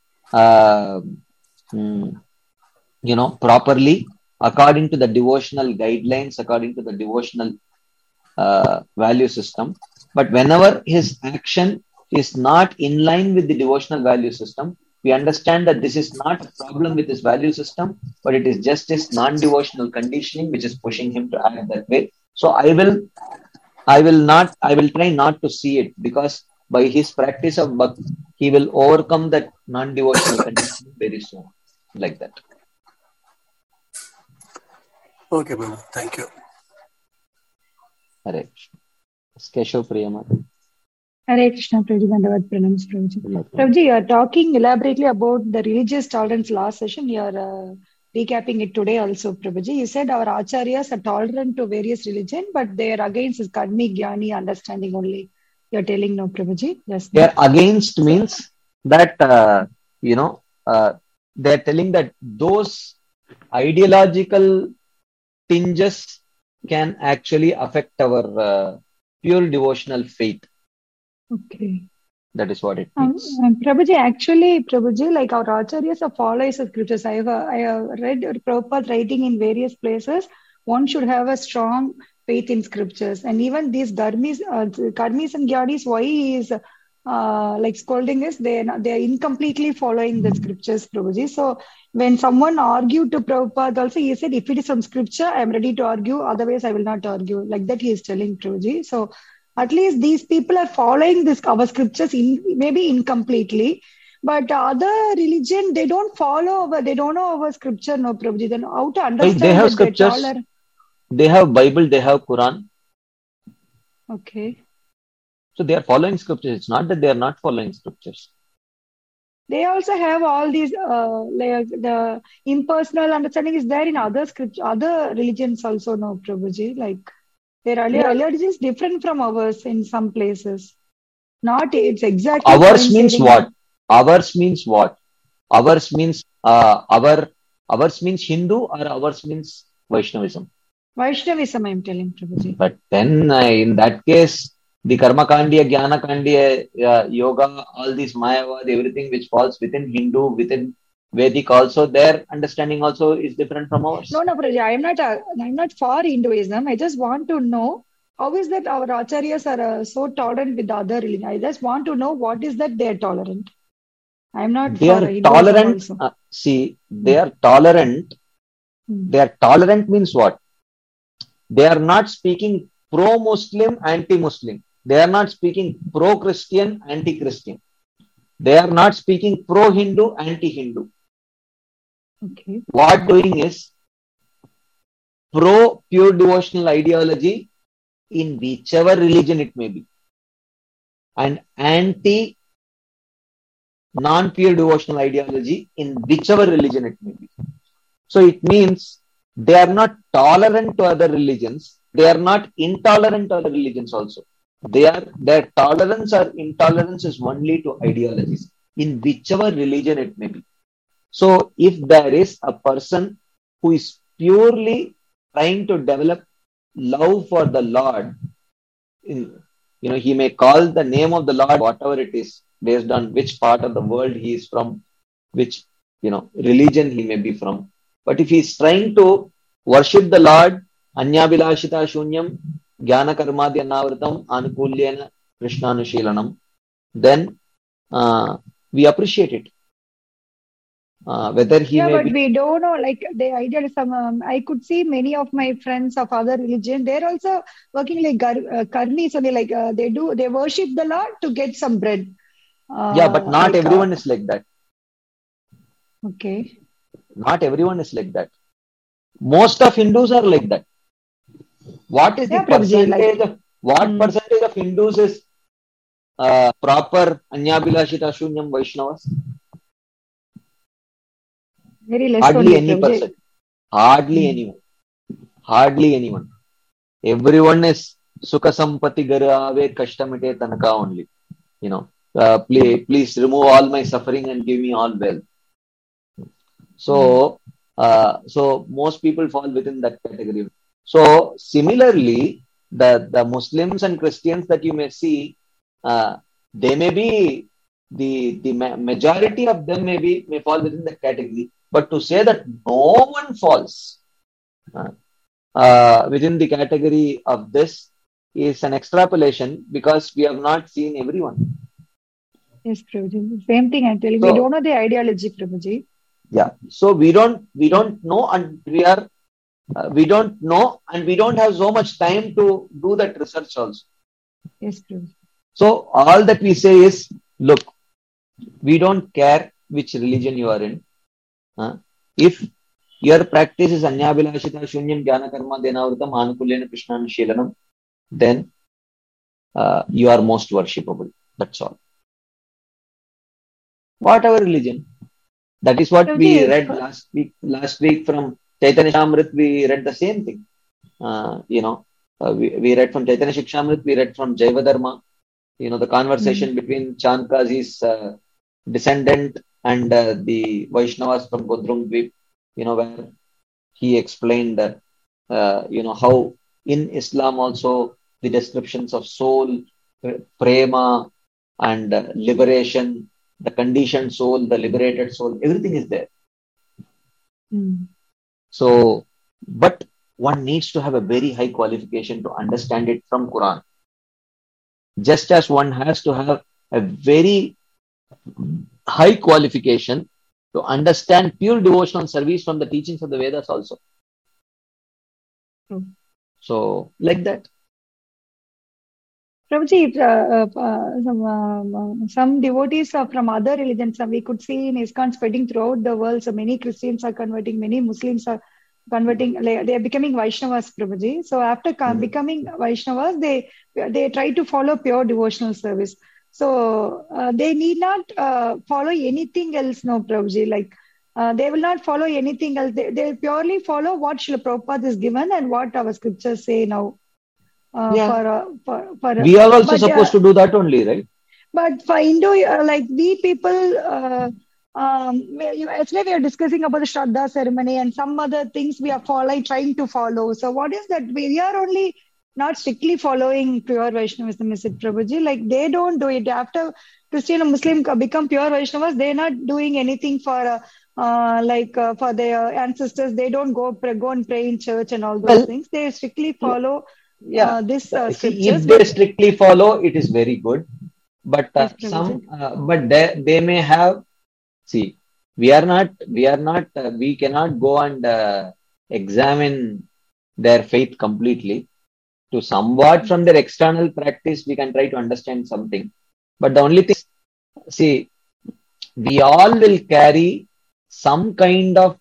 A: properly according to the devotional guidelines, according to the devotional value system. But whenever his action is not in line with the devotional value system, we understand that this is not a problem with his value system, but it is just his non-devotional conditioning which is pushing him to act that way. So I will try not to see it, because by his practice of bhakti, he will overcome that non-devotional conditioning very soon, like that.
D: Okay, Prabhu. Thank you.
A: Hare Krishna. Keshav Priyamata.
E: Hare Krishna, Prabhuji. Dandavad Pranams, Prabhuji. Prabhuji, you are talking elaborately about the religious tolerance last session. You are recapping it today also, Prabhuji. You said our acharyas are tolerant to various religion, but they are against this karmi jnani understanding only. You are telling no, Prabhuji? Yes.
A: They are against means that, they are telling that those ideological tinges can actually affect our pure devotional faith.
E: Okay.
A: That is what it means.
E: Prabhuji, like our acharyas are followers of scriptures. I have read Prabhupada writing in various places. One should have a strong faith in scriptures, and even these karmis and gyanis, why he is like scolding us? They are incompletely following the scriptures, Prabhuji. So when someone argued to Prabhupada, also he said, if it is from scripture, I am ready to argue. Otherwise, I will not argue. Like that, he is telling Prabhuji. So at least these people are following this our scriptures maybe incompletely, but other religion they don't they don't know our scripture, no Prabhuji. Then how to
A: They
E: understand
A: have
E: that they
A: scriptures.
E: tolerate?
A: They have Bible. They have Quran.
E: Okay.
A: So they are following scriptures. It's not that they are not following scriptures.
E: They also have all these like the impersonal understanding is there in other scripture, other religions also, no Prabhuji. Like their earlier religion is different from ours in some places. Not it's exactly
A: Ours means
E: coinciding.
A: what? Ours means what? Ours means ours means Hindu, or ours means Vaishnavism.
E: Vaishnavism, I'm telling Prabhuji.
A: But then in that case, the Karma Kandiya, Jnana Kandiya, Yoga, all these Mayavad, everything which falls within Hindu, within Vedic also, their understanding also is different from ours.
E: No, Prabhuji, I'm not for Hinduism. I just want to know how is that our acharyas are so tolerant with the other religion. I just want to know what is that they are tolerant. I'm not
A: They
E: for
A: are
E: Hinduism
A: tolerant.
E: also.
A: They are tolerant. They are tolerant means what? They are not speaking pro-Muslim, anti-Muslim. They are not speaking pro-Christian, anti-Christian. They are not speaking pro-Hindu, anti-Hindu.
E: Okay.
A: What doing is pro-pure devotional ideology in whichever religion it may be, and anti non-pure devotional ideology in whichever religion it may be. So it means they are not tolerant to other religions. They are not intolerant to other religions also. Their tolerance or intolerance is only to ideologies in whichever religion it may be. So if there is a person who is purely trying to develop love for the Lord, he may call the name of the Lord whatever it is, based on which part of the world he is from, which religion he may be from. But if he is trying to worship the Lord, Anyabilashita Shunyam, Jnana Karmadya Navratam, Anukulyena Krishnanushilanam, then we appreciate it. Whether he may
E: but
A: be.
E: we don't know, like the idealism. I could see many of my friends of other religion. They're also working like karmis, only like they worship the Lord to get some bread.
A: But not everyone is like that.
E: Okay.
A: Not everyone is like that. Most of Hindus are like that. What is the percentage percentage of Hindus is proper Anyabilashita Shunyam Vaishnavas?
E: Very less.
A: Hardly any percent. Hardly anyone. Everyone is Sukha Sampati Garave Kashtamite Tanaka only. Please remove all my suffering and give me all wealth. So most people fall within that category. So similarly, the Muslims and Christians that you may see, they may be the majority of them may fall within that category. But to say that no one falls within the category of this is an extrapolation, because we have not seen everyone.
E: Yes, Prabhuji. Same thing I'm telling. We don't know the ideology, Prabhuji.
A: Yeah. So we don't know, and we don't know, and we don't have so much time to do that research also.
E: Yes, Prabhuji.
A: So all that we say is, look, we don't care which religion you are in. If your practice is Anyabilashita Shunyam Jnana Karma Denavratam Anukulyena Krishnanushilanam, then you are most worshipable. That's all. Whatever religion. That is what we read last week from Chaitanya Shikshamrit. We read the same thing. We read from Chaitanya Shikshamrit. We read from Jaiva Dharma. The conversation between Chandkazi's descendant and the Vaishnavas from Godrum Dvip. Where he explained that how in Islam also, the descriptions of soul, prema, and liberation, the conditioned soul, the liberated soul, everything is there. So, but one needs to have a very high qualification to understand it from Quran. Just as one has to have a very high qualification to understand pure devotional service from the teachings of the Vedas also. So, like that.
E: Prabhuji, some devotees are from other religions, we could see in ISKCON spreading throughout the world. So many Christians are converting, many Muslims are converting, they are becoming Vaishnavas, Prabhuji. So after becoming Vaishnavas, they try to follow pure devotional service. So they need not follow anything else, no, Prabhuji. Like they will not follow anything else. They purely follow what Srila Prabhupada is given and what our scriptures say now.
A: We are also supposed to do that only, right?
E: But for Hindu, like we people, yesterday we are discussing about the Shraddha ceremony and some other things we are trying to follow. So what is that? We are only not strictly following pure Vaishnavism, is it, Prabhuji? Like they don't do it. After Christian and Muslim become pure Vaishnavas, they're not doing anything for for their ancestors. They don't go and pray in church and all those things. They strictly follow this scriptures.
A: If they strictly follow, it is very good. But they may have. See, we cannot go and examine their faith completely. To somewhat from their external practice, we can try to understand something. But the only thing, see, we all will carry some kind of,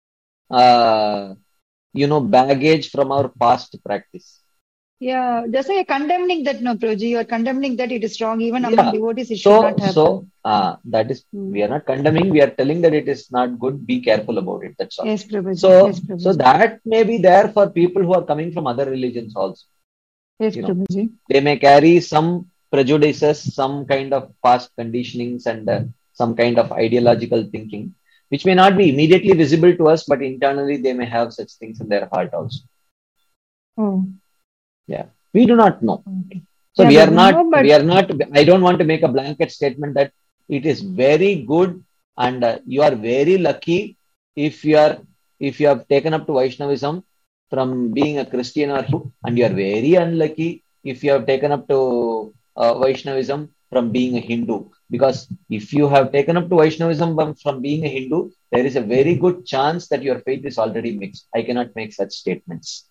A: baggage from our past practice.
E: Yeah, just like you're condemning that, no, Prabhuji, you're condemning that it is wrong. Even among devotees, it should not happen.
A: So, that is, we are not condemning, we are telling that it is not good, be careful about it, that's all.
E: Yes, Prabhuji.
A: So that may be there for people who are coming from other religions also.
E: Yes, Prabhuji.
A: They may carry some prejudices, some kind of past conditionings and some kind of ideological thinking, which may not be immediately visible to us, but internally they may have such things in their heart also.
E: Oh.
A: Yeah, we do not know.
E: Okay.
A: So we are not, I don't want to make a blanket statement that it is very good and you are very lucky if you have taken up to Vaishnavism from being a Christian or Hindu, and you are very unlucky if you have taken up to Vaishnavism from being a Hindu. Because if you have taken up to Vaishnavism from being a Hindu, there is a very good chance that your faith is already mixed. I cannot make such statements.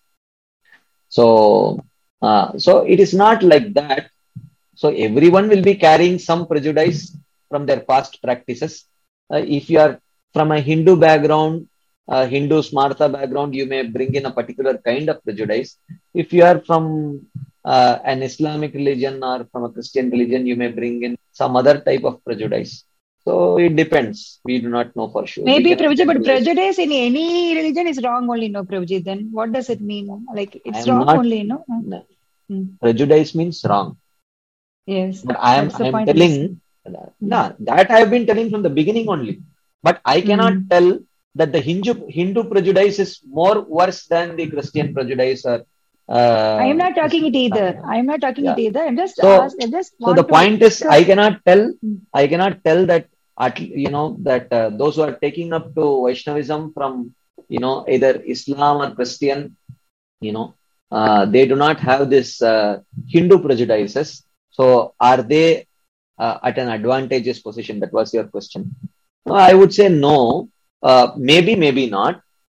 A: So it is not like that. So everyone will be carrying some prejudice from their past practices. If you are from a Hindu background, Hindu Smartha background, you may bring in a particular kind of prejudice. If you are from an Islamic religion or from a Christian religion, you may bring in some other type of prejudice. So it depends. We do not know for sure.
E: Maybe, Prabhuji, but prejudice in any religion is wrong only, no, Prabhuji? Then what does it mean? Like it's wrong only, no?
A: Prejudice means wrong.
E: Yes.
A: But I am telling that I have been telling from the beginning only. But I cannot tell that the Hindu prejudice is more worse than the Christian prejudice. Or
E: I am not talking it either. I'm just
A: so the point is, I cannot tell that those who are taking up to Vaishnavism from either Islam or Christian, they do not have this Hindu prejudices. So are they at an advantageous position? That was your question. I would say no. Maybe not.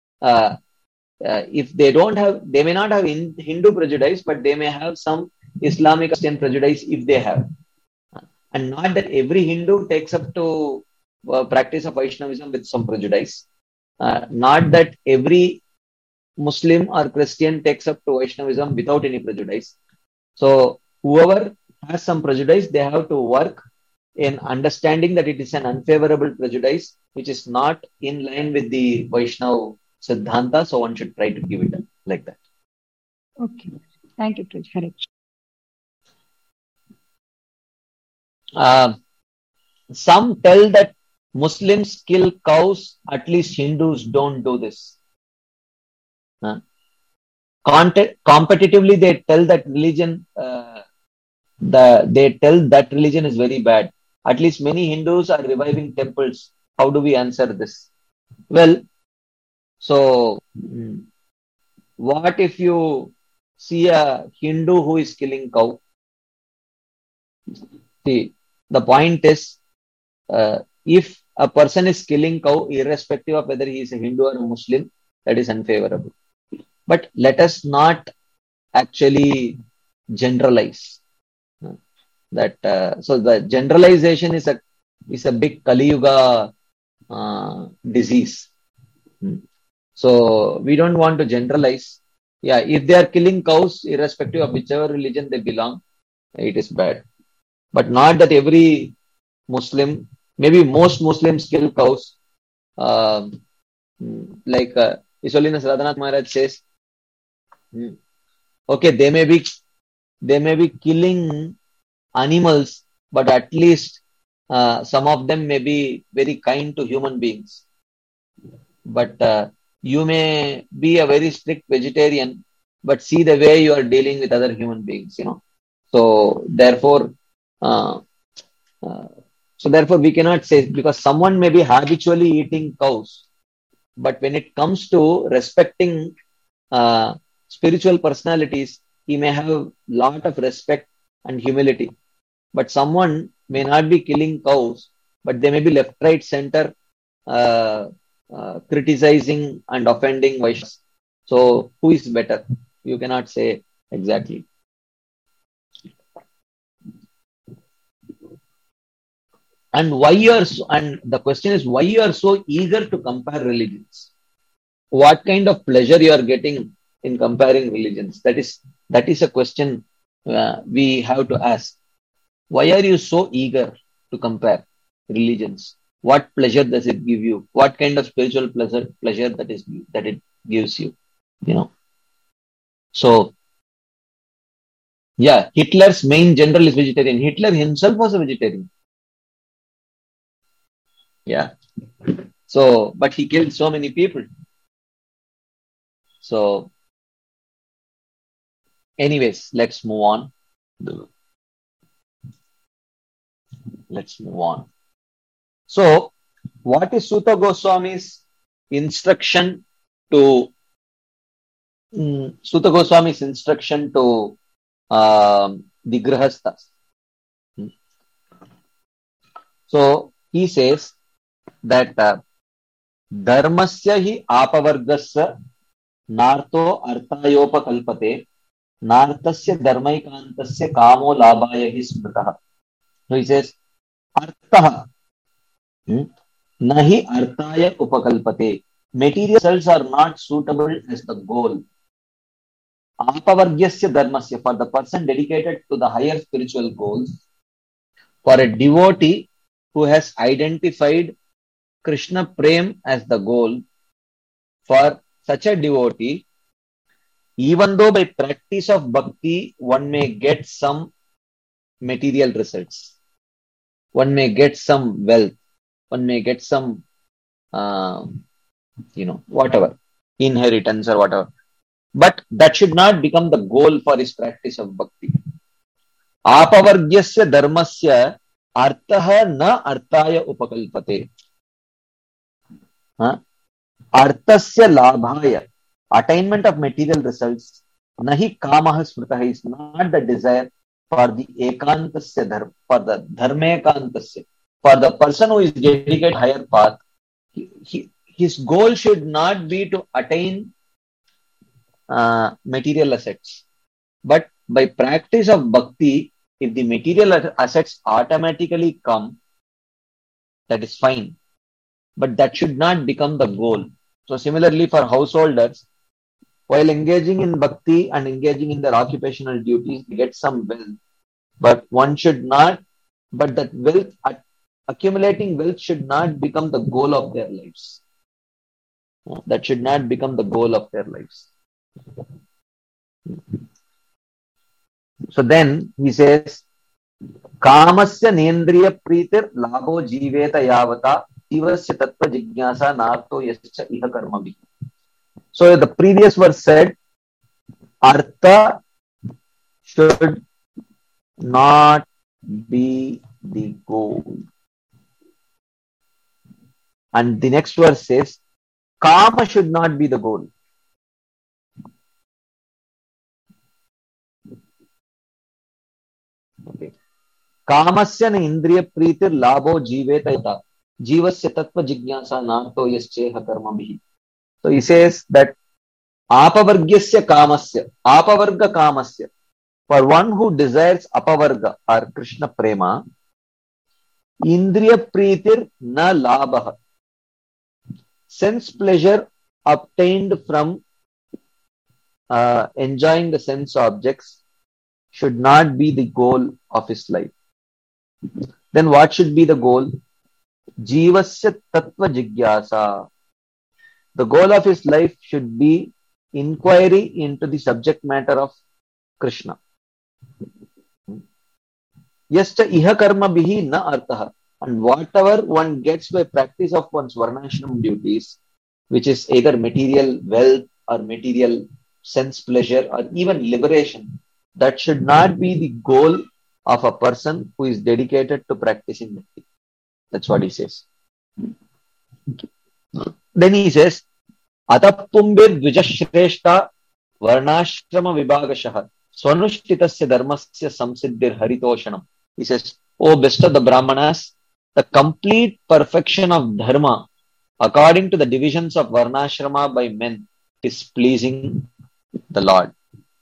A: If they don't have, they may not have Hindu prejudice, but they may have some Islamic Christian prejudice if they have. And not that every Hindu takes up to practice of Vaishnavism with some prejudice. Not that every Muslim or Christian takes up to Vaishnavism without any prejudice. So whoever has some prejudice, they have to work in understanding that it is an unfavorable prejudice, which is not in line with the Vaishnava Siddhanta, so one should try to give it like that.
E: Okay. Thank you, Prabhuji.
A: Some tell that Muslims kill cows, at least Hindus don't do this. competitively they tell that religion, they tell that religion is very bad. At least many Hindus are reviving temples. How do we answer this? Well, so what if you see a Hindu who is killing cow? See, the point is, if a person is killing cow, irrespective of whether he is a Hindu or a Muslim, that is unfavorable. But let us not actually generalize. That so the generalization is a big Kali Yuga disease. So we don't want to generalize. Yeah, if they are killing cows, irrespective of whichever religion they belong, it is bad. But not that every Muslim, maybe most Muslims kill cows. Like His Holiness Radhanath Maharaj says, okay, they may be killing animals, but at least some of them may be very kind to human beings. But you may be a very strict vegetarian, but see the way you are dealing with other human beings, So therefore, we cannot say, because someone may be habitually eating cows, but when it comes to respecting spiritual personalities, he may have a lot of respect and humility. But someone may not be killing cows, but they may be left, right, center, criticizing and offending Vaishnavas. So who is better? You cannot say exactly. And the question is, why you are so eager to compare religions? What kind of pleasure you are getting in comparing religions? That is a question we have to ask. Why are you so eager to compare religions? What pleasure does it give you? What kind of spiritual pleasure that it gives you? So, yeah, Hitler's main general is vegetarian. Hitler himself was a vegetarian. Yeah. So, but he killed so many people. So, anyways, let's move on. So, what is Suta Goswami's instruction to the Grihasthas? So, he says that dharmasya hi apavargasya narto arthayopakalpate nartasya dharmaikantasya kamo labhaya hi smritaha. So he says, artha nahi arthaya upakalpate. Material results are not suitable as the goal. Apavargyasya dharmasya, for the person dedicated to the higher spiritual goals, for a devotee who has identified Krishna Prem as the goal, for such a devotee, even though by practice of bhakti one may get some material results, one may get some wealth, one may get some, whatever, inheritance or whatever. But that should not become the goal for his practice of bhakti. Apavargyasya dharmasya artha na arthaya upakalpate. Arthasya labhaya, attainment of material results, nahi kamaha smritaha, is not the desire for the ekantasya dharma, for the dharmekantasya, for the person who is dedicated higher path. His goal should not be to attain material assets, but by practice of bhakti, if the material assets automatically come, that is fine, but that should not become the goal. So similarly for householders, while engaging in bhakti and engaging in their occupational duties, they get some wealth, but one should not, but that wealth, accumulating wealth should not become the goal of their lives. That should not become the goal of their lives. So then he says, Kamasya nendriya pritir labho jiveta yavata jivasya tattva jignasa narto yascha iha karma. So the previous verse said, Artha should not be the goal. And the next verse says, Kama should not be the goal. Okay. Kamasya na indriya pritir labho jiveta yata. Jivasya tattva jigyasa narto yascheha karma bihi. So he says that apavargyasya kamasya, apavarga kamasya. For one who desires apavarga or Krishna prema, indriya pritir na labha. Sense pleasure obtained from enjoying the sense objects should not be the goal of his life. Then what should be the goal? Jivasya tattva jigyasa. The goal of his life should be inquiry into the subject matter of Krishna. Yascha iha karma bihi na artaha. And whatever one gets by practice of one's varnashram duties, which is either material wealth or material sense pleasure or even liberation, that should not be the goal of a person who is dedicated to practicing bhakti. That's what he says. Then he says, Atapumbir dvijashreshta varnashrama vibhagashaha swanushtitasya dharmasya samsiddhir haritoshanam. He says, O best of the Brahmanas, the complete perfection of dharma according to the divisions of varnashrama by men is pleasing the Lord.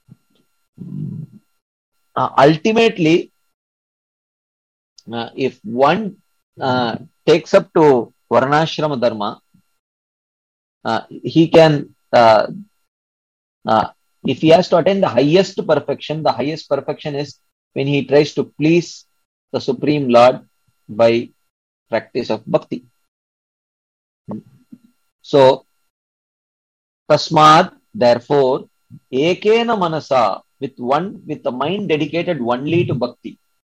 A: Ultimately, if one takes up to varnashrama dharma, he can, if he has to attain the highest perfection is when he tries to please the Supreme Lord by practice of bhakti. So, tasmad, therefore, ekena manasa, with the mind dedicated only to bhakti.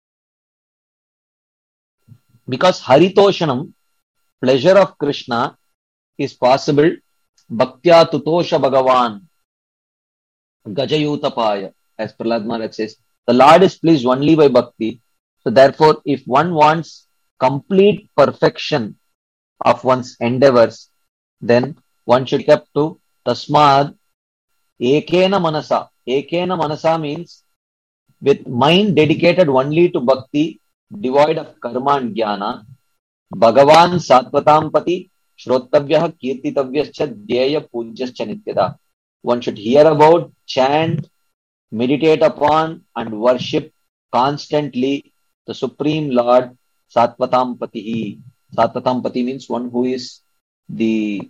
A: Because haritoshanam, pleasure of Krishna, is possible. Bhaktya tutosha bhagavan, gajayutapaya, as Prahlad Maharaj says, the Lord is pleased only by bhakti. So therefore, if one wants complete perfection of one's endeavors, then one should keep to tasmad ekena manasa. Ekena manasa means with mind dedicated only to bhakti, devoid of karma and jnana. Bhagavan satvatam pati shrottavyah kirtitavyascha dhyaya pujyascha nityada. One should hear about, chant, meditate upon and worship constantly the Supreme Lord Satvatam Patihi. Satvatam Pati means one who is the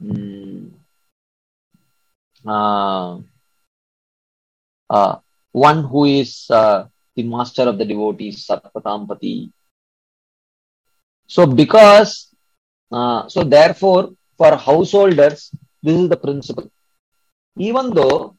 A: one who is the master of the devotees, Satvatam Pati. So therefore, for householders, this is the principle. Even though,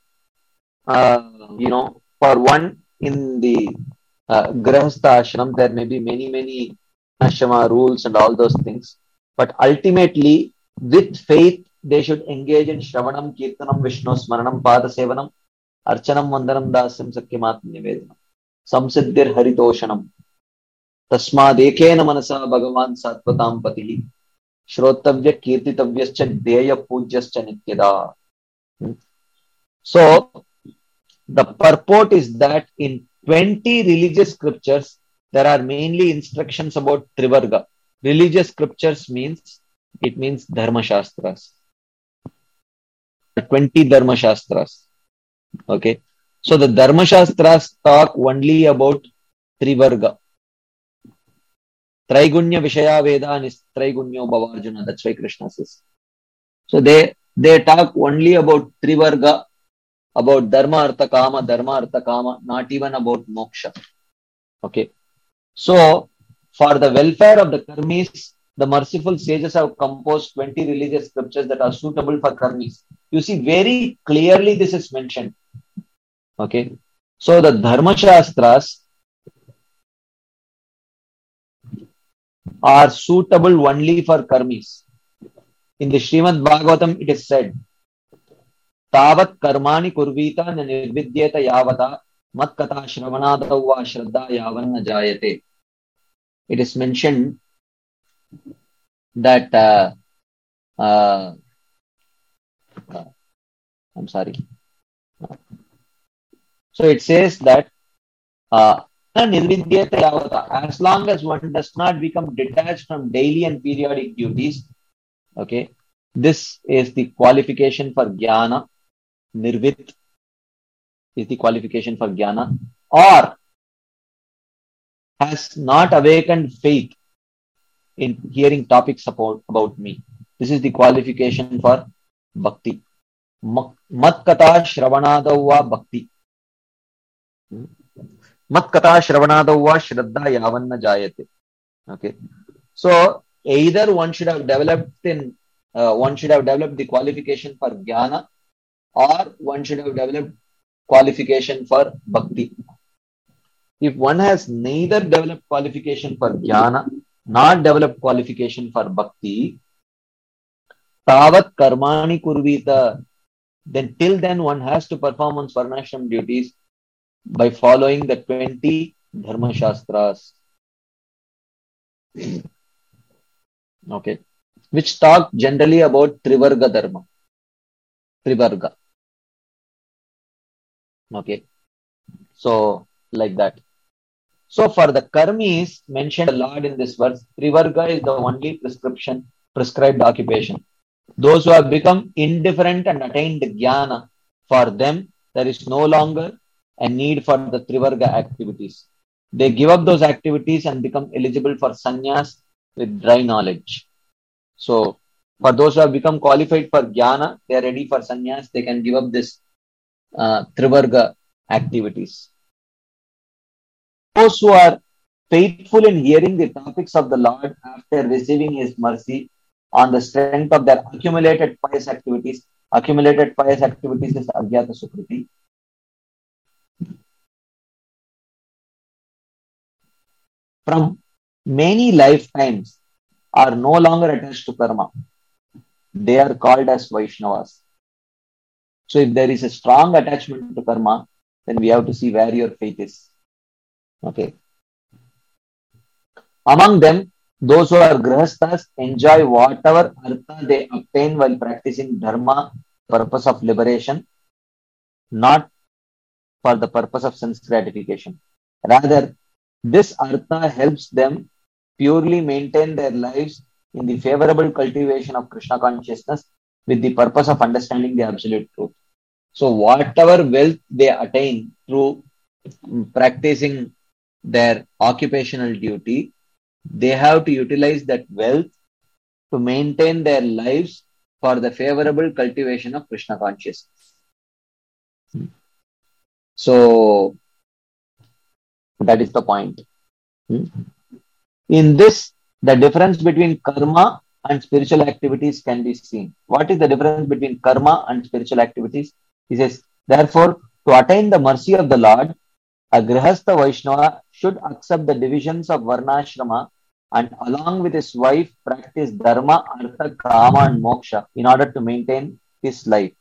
A: for one in the Grahastha ashram, there may be many ashrama rules and all those things. But ultimately, with faith, they should engage in Shravanam, Kirtanam, Vishnu, Smaranam, Pada Sevanam, Archanam, Vandanam, Dasyam, Sakyamat, Nivedanam, Samsiddhir Haritoshanam, Tasmad Ekena Manasa Bhagavan Satvatam Patihi, Shrottavya Kirtitavyascha Dheya Pujyascha Nityada. So, the purport is that in 20 religious scriptures, there are mainly instructions about Trivarga. Religious scriptures means Dharma Shastras. 20 Dharma Shastras. Okay. So the Dharma Shastras talk only about Trivarga. Traigunya Vishaya Veda Nistraigunyo Bhavarjuna. That's why Krishna says. So they talk only about Trivarga, about Dharma Artha Kama, not even about Moksha. Okay. So, for the welfare of the karmis, the merciful sages have composed 20 religious scriptures that are suitable for karmis. You see, very clearly this is mentioned. Okay. So, the Dharma Shastras are suitable only for karmis. In the Srimad Bhagavatam, it is said, Tavat karmani kurvita na nirvidyeta yavata mat katha shravanadau va shraddha yavanna jayate. It is mentioned that I'm sorry. So it says that nirvidyeta yavata, as long as one does not become detached from daily and periodic duties, okay, this is the qualification for jnana. Nirvit is the qualification for jnana, or has not awakened faith in hearing topics about me. This is the qualification for bhakti. Mat katha shravanadava bhakti. Mat katha shravanadava shraddha yavanna jayate. Okay. So either one should have developed the qualification for jnana, or one should have developed qualification for bhakti. If one has neither developed qualification for jnana nor developed qualification for bhakti, tavat karmani kurvita, then till then one has to perform one's varnashram duties by following the 20 dharma shastras. Okay. Which talk generally about Trivarga Dharma. Trivarga. Okay. So, like that. So, for the karmis mentioned the Lord in this verse, Trivarga is the only prescribed occupation. Those who have become indifferent and attained jnana, for them there is no longer a need for the Trivarga activities. They give up those activities and become eligible for sannyas with dry knowledge. So, for those who have become qualified for jnana, they are ready for sannyas. They can give up this Trivarga activities. Those who are faithful in hearing the topics of the Lord after receiving His mercy on the strength of their accumulated pious activities. Accumulated pious activities is Agyata Sukriti. From many lifetimes are no longer attached to karma. They are called as Vaishnavas. So if there is a strong attachment to karma, then we have to see where your faith is. Okay. Among them, those who are grihasthas enjoy whatever artha they obtain while practicing dharma, purpose of liberation, not for the purpose of sense gratification. Rather, this artha helps them purely maintain their lives in the favorable cultivation of Krishna consciousness with the purpose of understanding the absolute truth. So whatever wealth they attain through practicing their occupational duty, they have to utilize that wealth to maintain their lives for the favorable cultivation of Krishna consciousness. So that is the point. In this, the difference between karma and spiritual activities can be seen. What is the difference between karma and spiritual activities? He says, therefore, to attain the mercy of the Lord, a grihastha Vaishnava should accept the divisions of varnashrama and along with his wife practice dharma, artha, kama and moksha in order to maintain his life.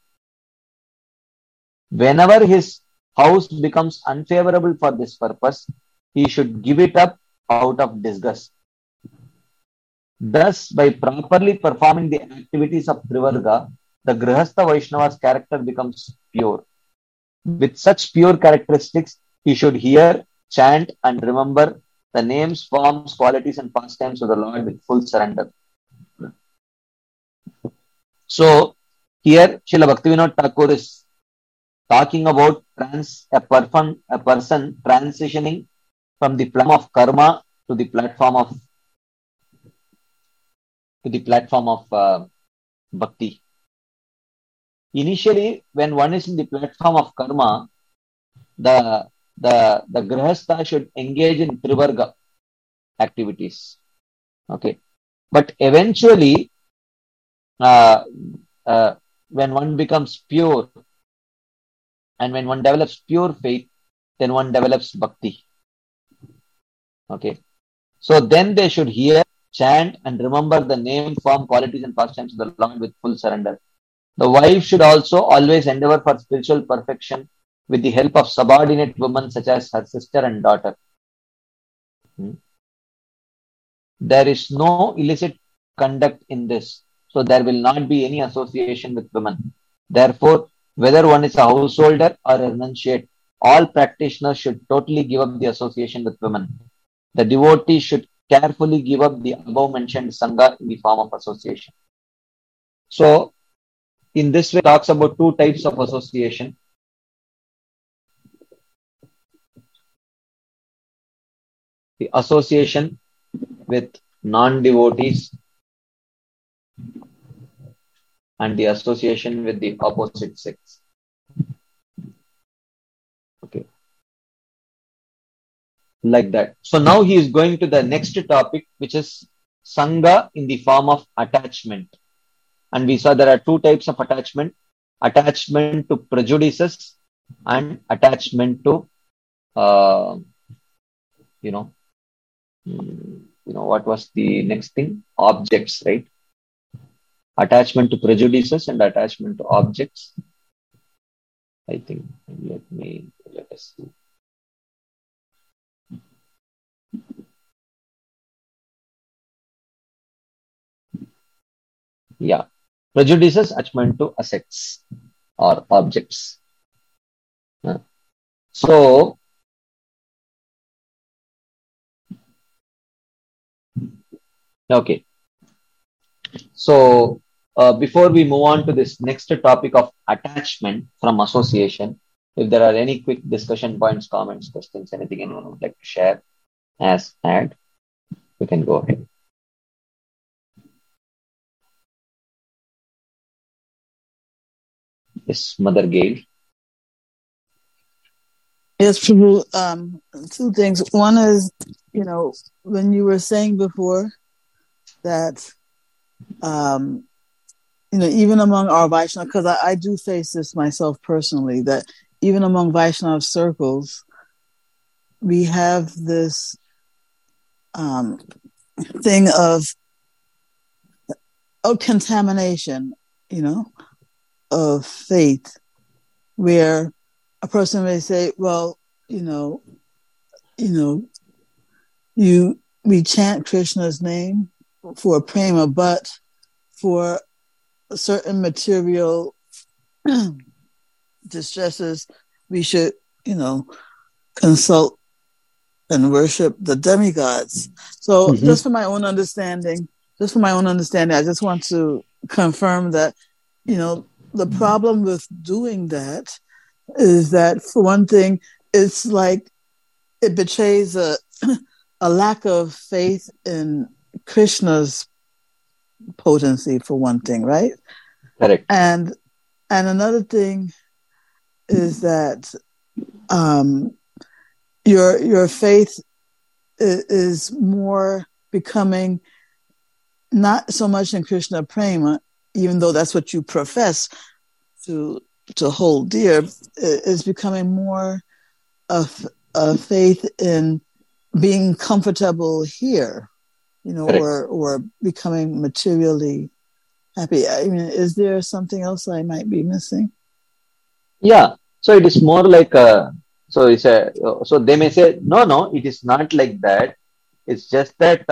A: Whenever his house becomes unfavorable for this purpose, he should give it up out of disgust. Thus, by properly performing the activities of Trivarga, the Grihastha Vaishnava's character becomes pure. With such pure characteristics, he should hear, chant, and remember the names, forms, qualities, and pastimes of the Lord with full surrender. So, here, Srila Bhaktivinoda Thakur is talking about a person transitioning from the platform of karma to the platform of bhakti. Initially, when one is in the platform of karma, the grihastha should engage in trivarga activities. Okay, but eventually, when one becomes pure and when one develops pure faith, then one develops bhakti. Okay, so then they should hear, chant, and remember the name, form, qualities, and pastimes of the Lord with full surrender. The wife should also always endeavor for spiritual perfection with the help of subordinate women such as her sister and daughter. There is no illicit conduct in this, so there will not be any association with women. Therefore, whether one is a householder or a renunciate, all practitioners should totally give up the association with women. The devotee should carefully give up the above mentioned sangha in the form of association. So, in this way, it talks about two types of association. The association with non-devotees and the association with the opposite sex. Okay. Like that. So now he is going to the next topic, which is sangha in the form of attachment. And we saw there are two types of attachment: attachment to prejudices and attachment to, what was the next thing? Objects, right? Attachment to prejudices and attachment to objects. I think, let us see. Yeah. Prejudices, attachment to assets or objects. So, okay. So, before we move on to this next topic of attachment from association, if there are any quick discussion points, comments, questions, anything anyone would like to share as add, you can go ahead. Yes, Mother Gail.
B: Yes, Prabhu. Two things. One is, when you were saying before that, even among our Vaishnava, because I do face this myself personally, that even among Vaishnava circles, we have this thing of contamination, of faith, where a person may say, well, we chant Krishna's name for prema, but for certain material distresses, we should, consult and worship the demigods. So just for my own understanding, I just want to confirm that, the problem with doing that is that, for one thing, it's like it betrays a lack of faith in Krishna's potency, for one thing, right?
A: Correct.
B: And another thing is that your faith is more becoming not so much in Krishna prema, even though that's what you profess to hold dear, is becoming more of a faith in being comfortable here, or becoming materially happy. I mean, is there something else I might be missing?
A: Yeah. So it is more like so they may say, no, it is not like that. It's just that,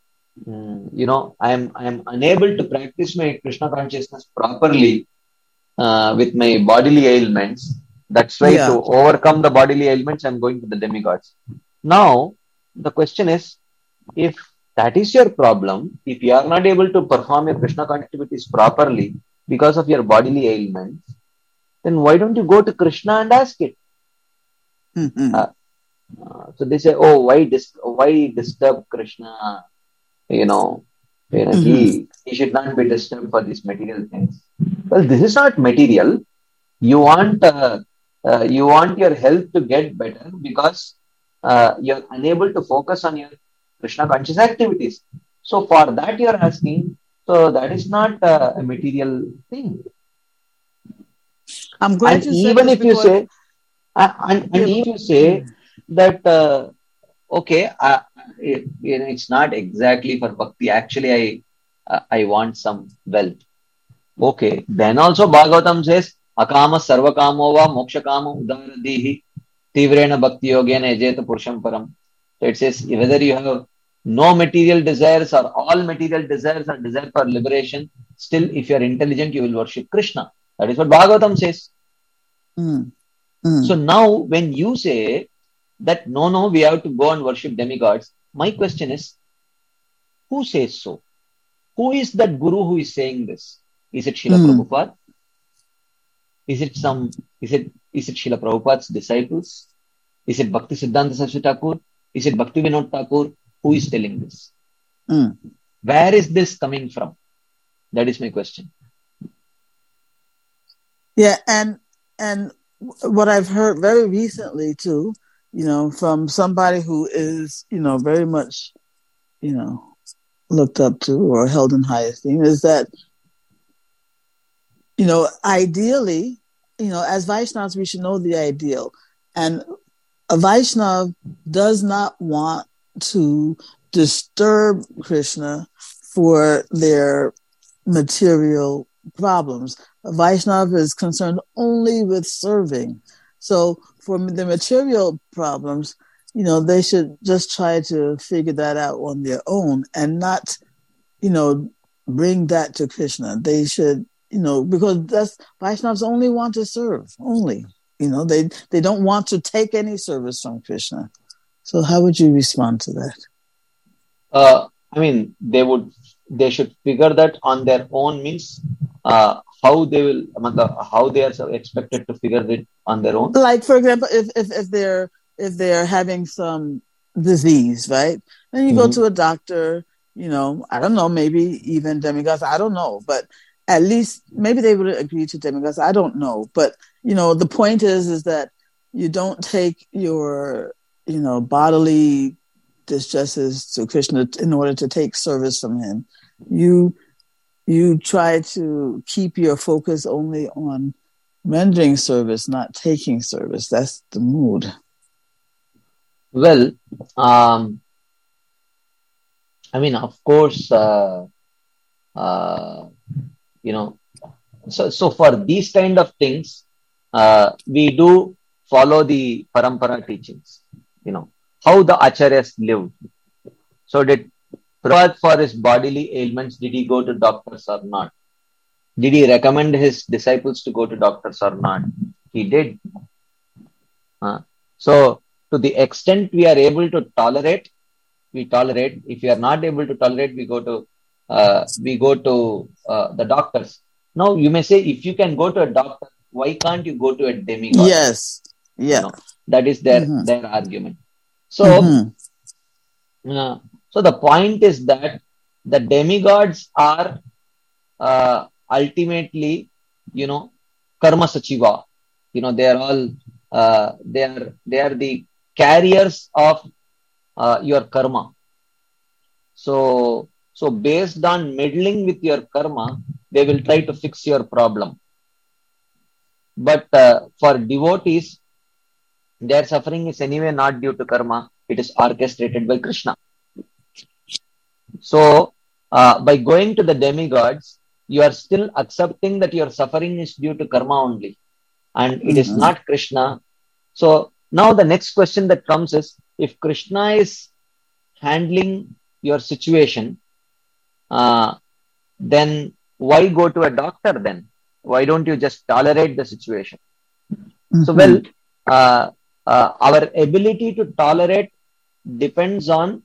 A: I am unable to practice my Krishna consciousness properly with my bodily ailments. That's why to overcome the bodily ailments, I'm going to the demigods. Now, the question is, if that is your problem, if you are not able to perform your Krishna activities properly because of your bodily ailments, then why don't you go to Krishna and ask it? So they say, oh, why disturb Krishna? He should not be disturbed for these material things. Well, this is not material. You want your health to get better because you're unable to focus on your Krishna conscious activities. So for that you're asking. So that is not a material thing.
B: I'm glad you said
A: even if you say, and if you say that okay, it's not exactly for bhakti. Actually, I want some wealth. Okay. Then also Bhagavatam says, Akama sarvakamo va mokshakama udaradihi tivrena bhakti yogena ejeta purusham param. So it says, whether you have no material desires or all material desires or desire for liberation, still if you are intelligent, you will worship Krishna. That is what Bhagavatam says.
B: Mm.
A: So now when you say that no, we have to go and worship demigods, my question is, who says so? Who is that guru who is saying this? Is it Srila Prabhupada? Is it Srila Prabhupada's disciples? Is it Bhakti Siddhanta Saraswati Thakur? Is it Bhakti Vinod Thakur? Who is telling this? Where is this coming from? That is my question.
B: Yeah, and what I've heard very recently too, from somebody who is, very much, looked up to or held in high esteem, is that, ideally, as Vaishnavas, we should know the ideal. And a Vaishnav does not want to disturb Krishna for their material problems. A Vaishnava is concerned only with serving. So for the material problems, they should just try to figure that out on their own and not, bring that to Krishna. They should, because Vaishnavas only want to serve, only. They don't want to take any service from Krishna. So how would you respond to that?
A: They should figure that on their own, means how they are expected to figure it on their own.
B: Like, for example, if they're having some disease, right? Then you go to a doctor, I don't know, maybe even demigods, I don't know, but at least maybe they would agree to demigods, I don't know. But, the point is that you don't take your, bodily distresses to Krishna in order to take service from him. You try to keep your focus only on rendering service, not taking service. That's the mood.
A: Well, of course, so for these kind of things, we do follow the parampara teachings, how the acharyas lived. So did Prabhupada, for his bodily ailments, did he go to doctors or not? Did he recommend his disciples to go to doctors or not? He did. So to the extent we are able to tolerate, we tolerate. If we are not able to tolerate, we go to the doctors. Now you may say, if you can go to a doctor, why can't you go to a demigod?
B: Yes. Yeah.
A: That is their argument. So, so the point is that the demigods are ultimately, karma sachiva. They are all they are the carriers of your karma. So based on meddling with your karma, they will try to fix your problem. But for devotees, their suffering is anyway not due to karma. It is orchestrated by Krishna. So by going to the demigods, you are still accepting that your suffering is due to karma only, and it is not Krishna. So now the next question that comes is, if Krishna is handling your situation, then why go to a doctor then? Why don't you just tolerate the situation? So, our ability to tolerate depends on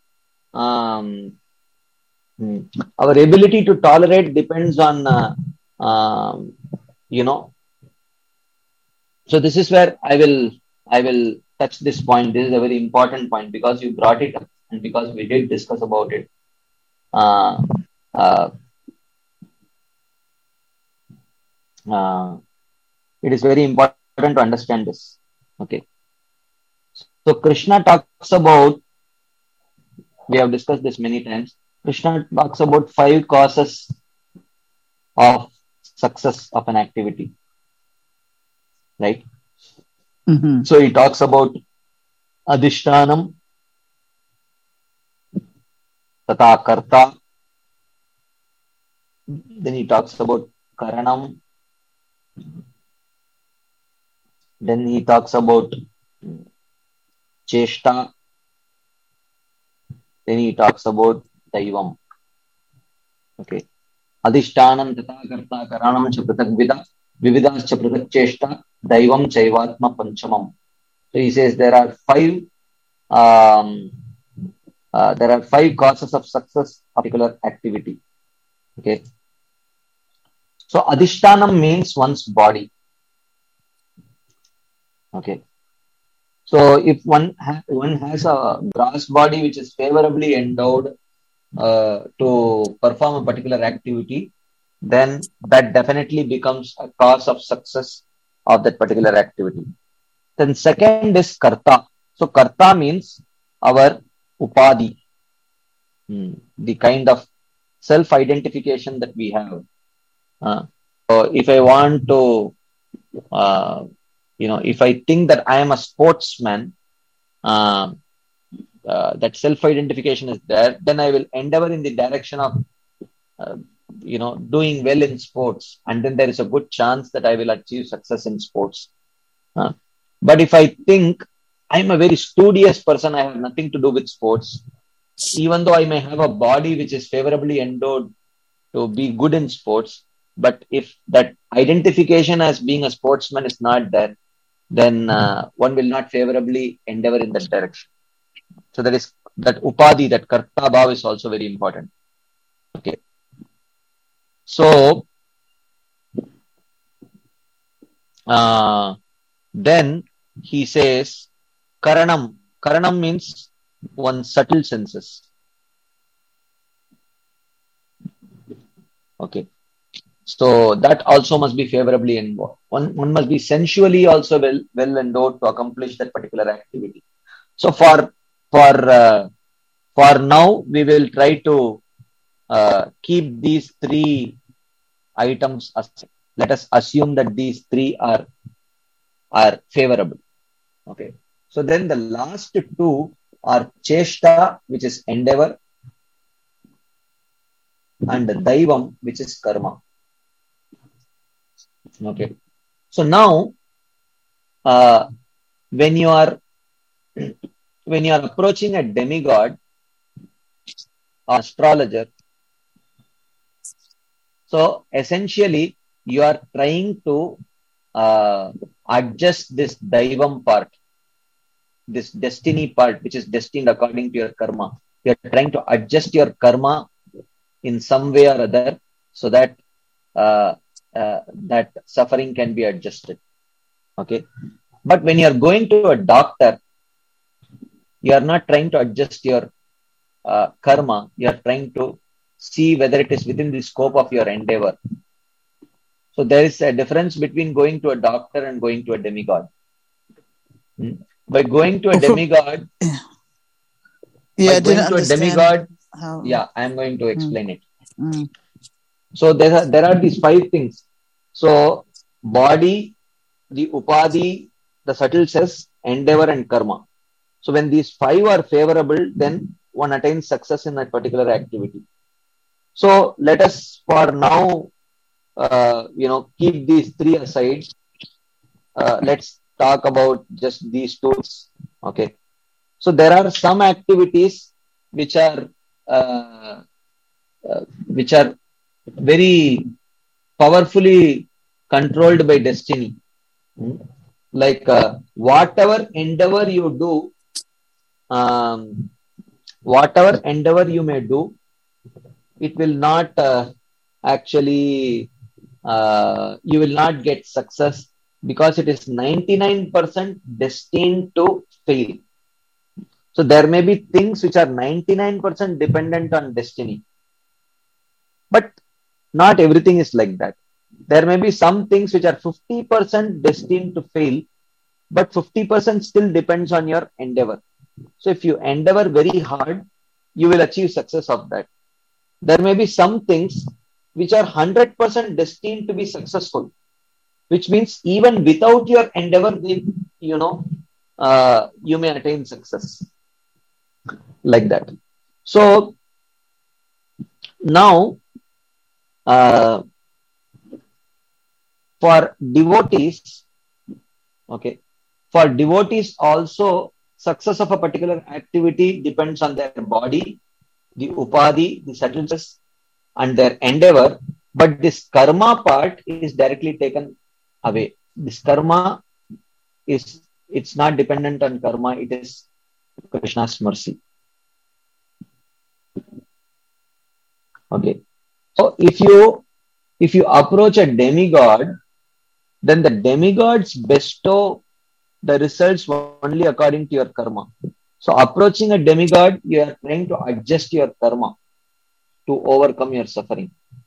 A: So this is where I will touch this point. This is a very important point because you brought it up and because we did discuss about it. It is very important to understand this. Okay. So Krishna talks about, we have discussed this many times, Krishna talks about 5 causes of success of an activity. Right? So he talks about adhishtanam, tata karta. Then he talks about Karanam. Then he talks about Cheshta. Then he talks about Daivam. Okay. Adhishtanam tata karta karanam cha pratagvida vividas cha pratagcheshta Daivam chaivatma panchamam. So he says um, there are five causes of success of particular activity. Okay. So Adhishtanam means one's body. Okay. So if one has a gross body which is favorably endowed to perform a particular activity, then that definitely becomes a cause of success of that particular activity. Then second is karta. So karta means our upadhi, the kind of self-identification that we have. So if I want to, if I think that I am a sportsman, that self-identification is there, then I will endeavor in the direction of, doing well in sports, and then there is a good chance that I will achieve success in sports. But if I think I'm a very studious person, I have nothing to do with sports, even though I may have a body which is favorably endowed to be good in sports, but if that identification as being a sportsman is not there, then one will not favorably endeavor in that direction. So that is that upadhi, that karta bhav is also very important. Okay. So then he says karanam. Karanam means one's subtle senses. Okay. So that also must be favorably endowed. One must be sensually also well endowed to accomplish that particular activity. So for now, we will try to keep these three items aside. Let us assume that these three are favorable. Okay. So then the last two are cheshta, which is endeavor, and daivam, which is karma. Okay. So now, when you are approaching a demigod or astrologer, so essentially you are trying to adjust this daivam part, this destiny part, which is destined according to your karma. You are trying to adjust your karma in some way or other, so that that suffering can be adjusted. Okay. But when you are going to a doctor, you are not trying to adjust your karma. You are trying to see whether it is within the scope of your endeavor. So there is a difference between going to a doctor and going to a demigod. By going to a demigod, I am going to explain it. So there are these five things. So body, the upadhi, the subtle sense, endeavor, and karma. So when these five are favorable, then one attains success in that particular activity. So let us for now, keep these three aside. Let's talk about just these tools. Okay. So there are some activities which are very powerfully controlled by destiny. Like whatever endeavor you do, whatever endeavor you may do, it will not actually, you will not get success, because it is 99% destined to fail. So there may be things which are 99% dependent on destiny. But not everything is like that. There may be some things which are 50% destined to fail, but 50% still depends on your endeavor. So if you endeavor very hard, you will achieve success of that. There may be some things which are 100% destined to be successful, which means even without your endeavor, you may attain success. Like that. So now, for devotees, okay, for devotees also, success of a particular activity depends on their body, the upadhi, the subtleties, and their endeavor. But this karma part is directly taken away. This karma it's not dependent on karma, it is Krishna's mercy. Okay. So if you approach a demigod, then the demigods bestow the results only according to your karma. So approaching a demigod, you are trying to adjust your karma to overcome your suffering.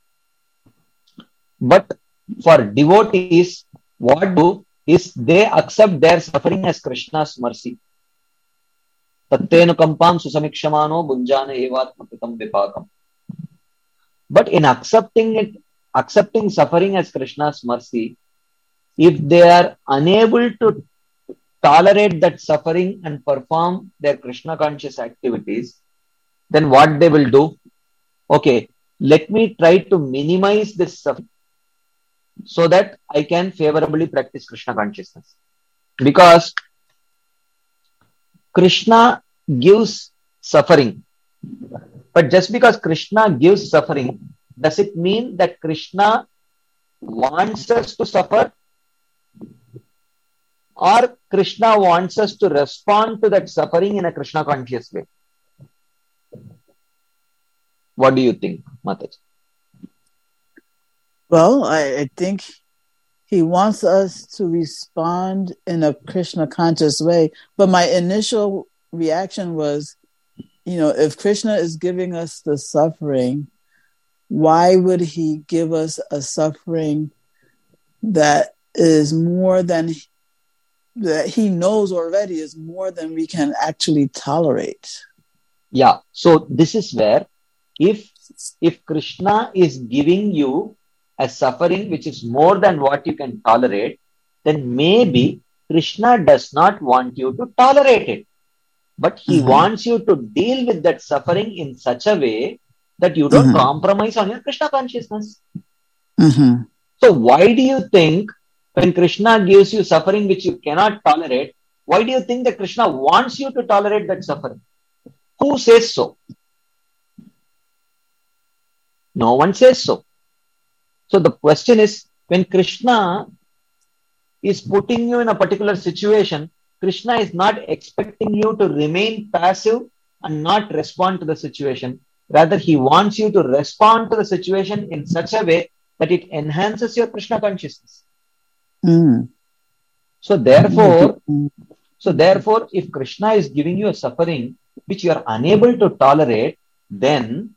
A: But for devotees, what do is they accept their suffering as Krishna's mercy. Tattenu kampam susamikshmano bunjana evatmapitam vipakam. But in accepting suffering as Krishna's mercy, if they are unable to tolerate that suffering and perform their Krishna conscious activities, then what they will do? Okay, let me try to minimize this suffering so that I can favorably practice Krishna consciousness. Because Krishna gives suffering. But just because Krishna gives suffering, does it mean that Krishna wants us to suffer? Or Krishna wants us to respond to that suffering in a Krishna conscious way? What do you think, Mataji?
B: Well, I think he wants us to respond in a Krishna conscious way. But my initial reaction was, if Krishna is giving us the suffering, why would he give us a suffering that is more than, that he knows already is more than we can actually tolerate?
A: Yeah. So this is where, if Krishna is giving you a suffering which is more than what you can tolerate, then maybe Krishna does not want you to tolerate it. But he wants you to deal with that suffering in such a way that you don't compromise on your Krishna consciousness. So why do you think when Krishna gives you suffering which you cannot tolerate, why do you think that Krishna wants you to tolerate that suffering? Who says so? No one says so. So the question is, when Krishna is putting you in a particular situation, Krishna is not expecting you to remain passive and not respond to the situation. Rather, he wants you to respond to the situation in such a way that it enhances your Krishna consciousness. So therefore, if Krishna is giving you a suffering which you are unable to tolerate, then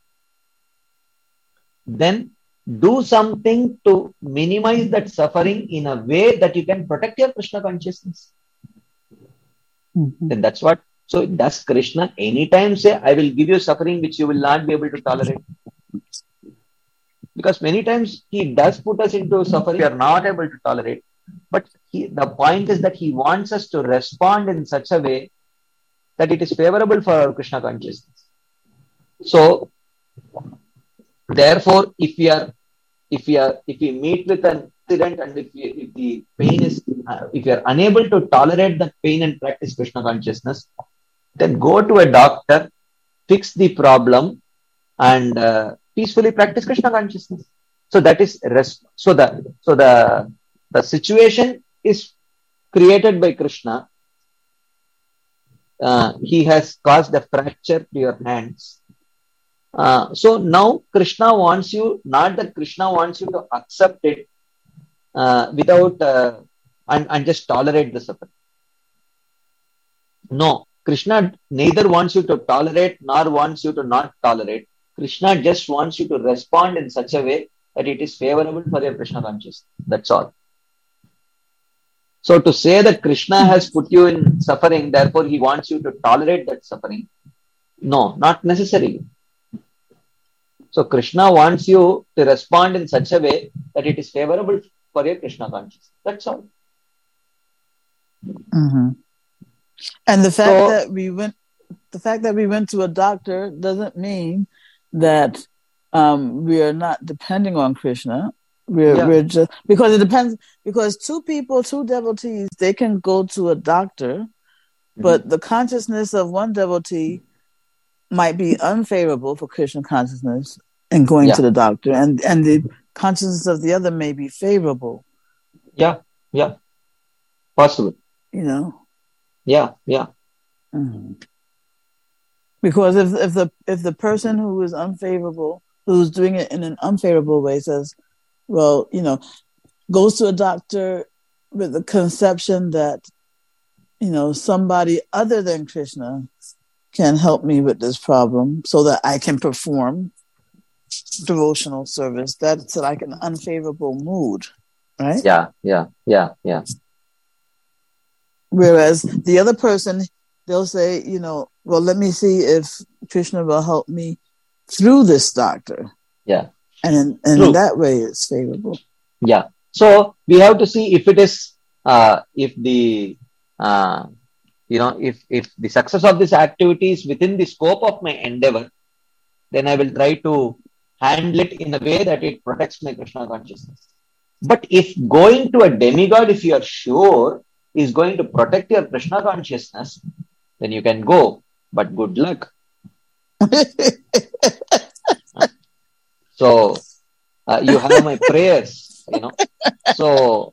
A: do something to minimize that suffering in a way that you can protect your Krishna consciousness. Then that's what. So does Krishna anytime say, I will give you suffering which you will not be able to tolerate? Because many times he does put us into suffering we are not able to tolerate. But the point is that he wants us to respond in such a way that it is favorable for our Krishna consciousness. So therefore, if we meet with an accident and if the pain is, if you are unable to tolerate that pain and practice Krishna consciousness, then go to a doctor, fix the problem, and peacefully practice Krishna consciousness. So that is the situation is created by Krishna. He has caused a fracture to your hands. So now Krishna wants you, not that Krishna wants you to accept it without and just tolerate the suffering. No, Krishna neither wants you to tolerate nor wants you to not tolerate. Krishna just wants you to respond in such a way that it is favorable for your Krishna consciousness. That's all. So to say that Krishna has put you in suffering, therefore he wants you to tolerate that suffering. No, not necessarily. So Krishna wants you to respond in such a way that it is favorable for your Krishna consciousness. That's all.
B: And the fact that we went to a doctor doesn't mean that we are not depending on Krishna. We're just, because it depends, because two devotees, they can go to a doctor, but the consciousness of one devotee might be unfavorable for Krishna consciousness and going to the doctor, and the consciousness of the other may be favorable.
A: Yeah, possible.
B: You know.
A: Yeah.
B: Mm-hmm. Because if the person who is unfavorable, who's doing it in an unfavorable way, says, well, you know, goes to a doctor with the conception that, you know, somebody other than Krishna can help me with this problem so that I can perform devotional service, that's like an unfavorable mood, right?
A: Yeah.
B: Whereas the other person, they'll say, you know, well, let me see if Krishna will help me through this doctor.
A: Yeah.
B: And in that way, it's favorable.
A: Yeah. So we have to see if it is, if the, if the success of this activity is within the scope of my endeavor, then I will try to handle it in a way that it protects my Krishna consciousness. But if going to a demigod, if you are sure is going to protect your Krishna consciousness, then you can go. But good luck. So you have my prayers, you know. So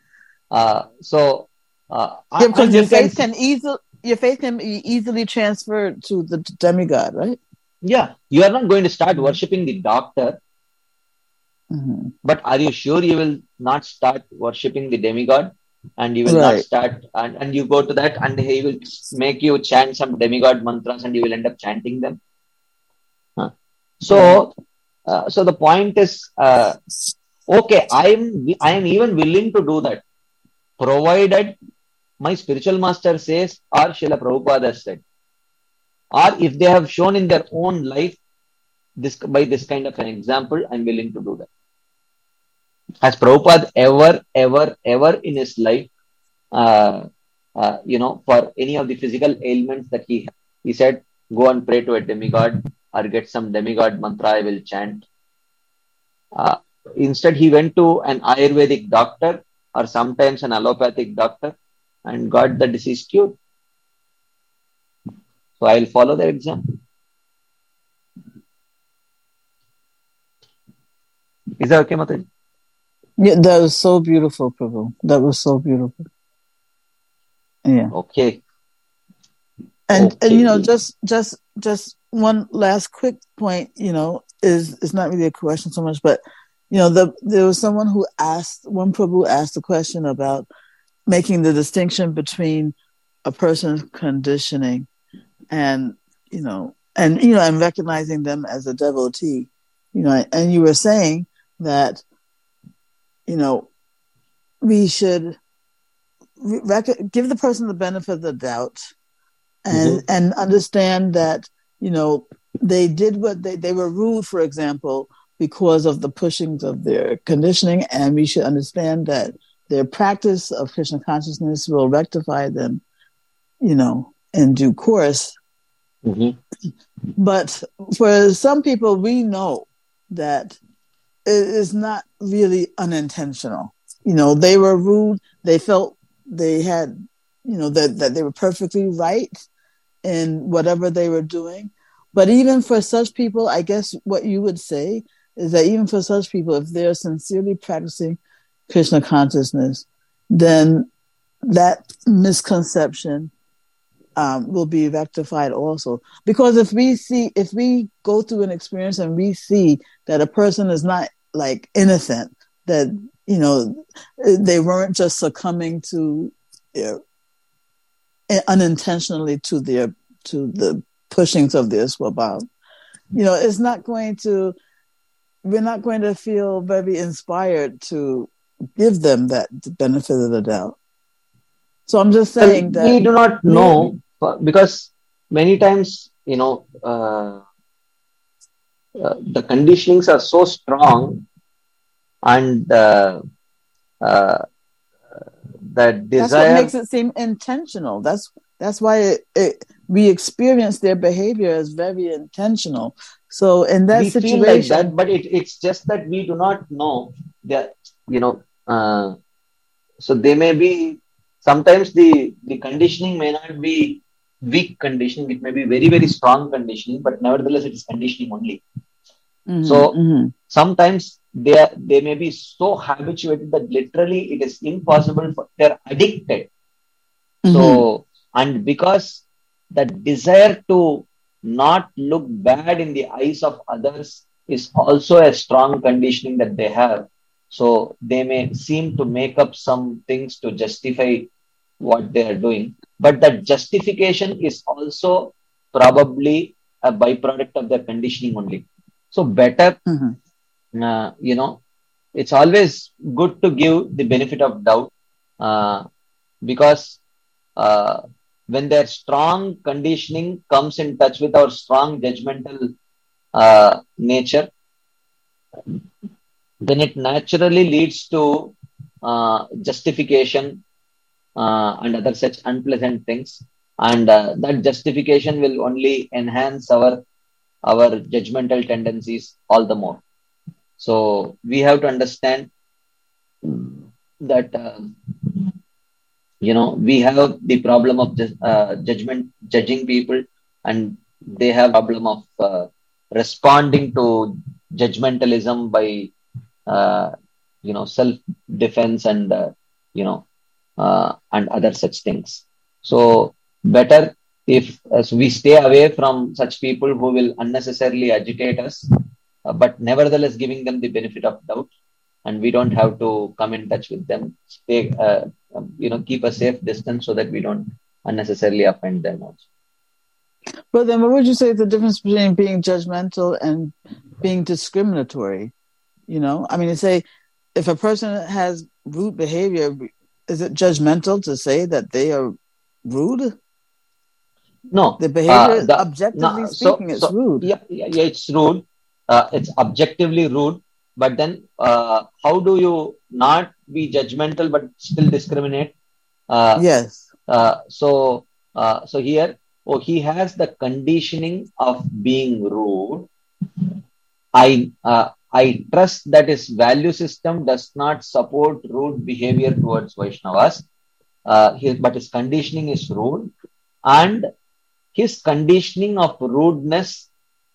B: because your faith can be easily transferred to the demigod, right?
A: Yeah, you are not going to start worshipping the doctor, but are you sure you will not start worshipping the demigod? And you will not start, and you go to that, and he will make you chant some demigod mantras, and you will end up chanting them. So the point is, okay, I am even willing to do that, provided my spiritual master says, or Srila Prabhupada said, or if they have shown in their own life by this kind of an example, I'm willing to do that. Has Prabhupada ever in his life, for any of the physical ailments that he said, go and pray to a demigod or get some demigod mantra, I will chant. Instead, he went to an Ayurvedic doctor or sometimes an allopathic doctor and got the disease cured. So I will follow their example. Is that okay, Mataji?
B: Yeah, that was so beautiful, Prabhu. That was so beautiful. Yeah.
A: Okay.
B: And you know, just one last quick point, you know, is not really a question so much, but you know, there was someone who one Prabhu asked a question about making the distinction between a person's conditioning and recognizing them as a devotee, you know, and you were saying that, you know, we should give the person the benefit of the doubt and understand that, you know, they did what they were rude, for example, because of the pushings of their conditioning, and we should understand that their practice of Krishna consciousness will rectify them, you know, in due course. But for some people, we know that it is not really unintentional. You know, they were rude. They felt they had, you know, that they were perfectly right in whatever they were doing. But even for such people, I guess what you would say is that even for such people, if they're sincerely practicing Krishna consciousness, then that misconception will be rectified also. Because if we go through an experience and we see that a person is not like innocent, that, you know, they weren't just succumbing to unintentionally to the pushings of their swabhav, you know, we're not going to feel very inspired to give them that benefit of the doubt. So I'm just saying that
A: we do not know, because many times, you know, the conditionings are so strong, and that desire.
B: That's what makes it seem intentional. That's why we experience their behavior as very intentional. So in that situation,
A: feel like that, but it's just that we do not know they, you know, so they may be, sometimes the conditioning may not be weak conditioning, it may be very, very strong conditioning, but nevertheless it is conditioning only. So sometimes they may be so habituated that literally it is impossible for, they're addicted. So, and because that desire to not look bad in the eyes of others is also a strong conditioning that they have. So they may seem to make up some things to justify what they are doing, but that justification is also probably a byproduct of their conditioning only. So better, it's always good to give the benefit of doubt, because when their strong conditioning comes in touch with our strong judgmental nature, then it naturally leads to justification and other such unpleasant things, and that justification will only enhance our judgmental tendencies all the more. So we have to understand that we have the problem of judging people, and they have problem of responding to judgmentalism by self-defense and and other such things. So better if we stay away from such people who will unnecessarily agitate us, but nevertheless giving them the benefit of doubt, and we don't have to come in touch with them. Stay, keep a safe distance so that we don't unnecessarily offend them also.
B: But then what would you say is the difference between being judgmental and being discriminatory? I mean, say if a person has rude behavior, is it judgmental to say that they are rude?
A: No.
B: The behavior, objectively speaking, it's rude.
A: Yeah, it's rude. It's objectively rude. But then how do you not be judgmental but still discriminate?
B: Yes.
A: So here, he has the conditioning of being rude. I trust that his value system does not support rude behavior towards Vaishnavas, but his conditioning is rude, and his conditioning of rudeness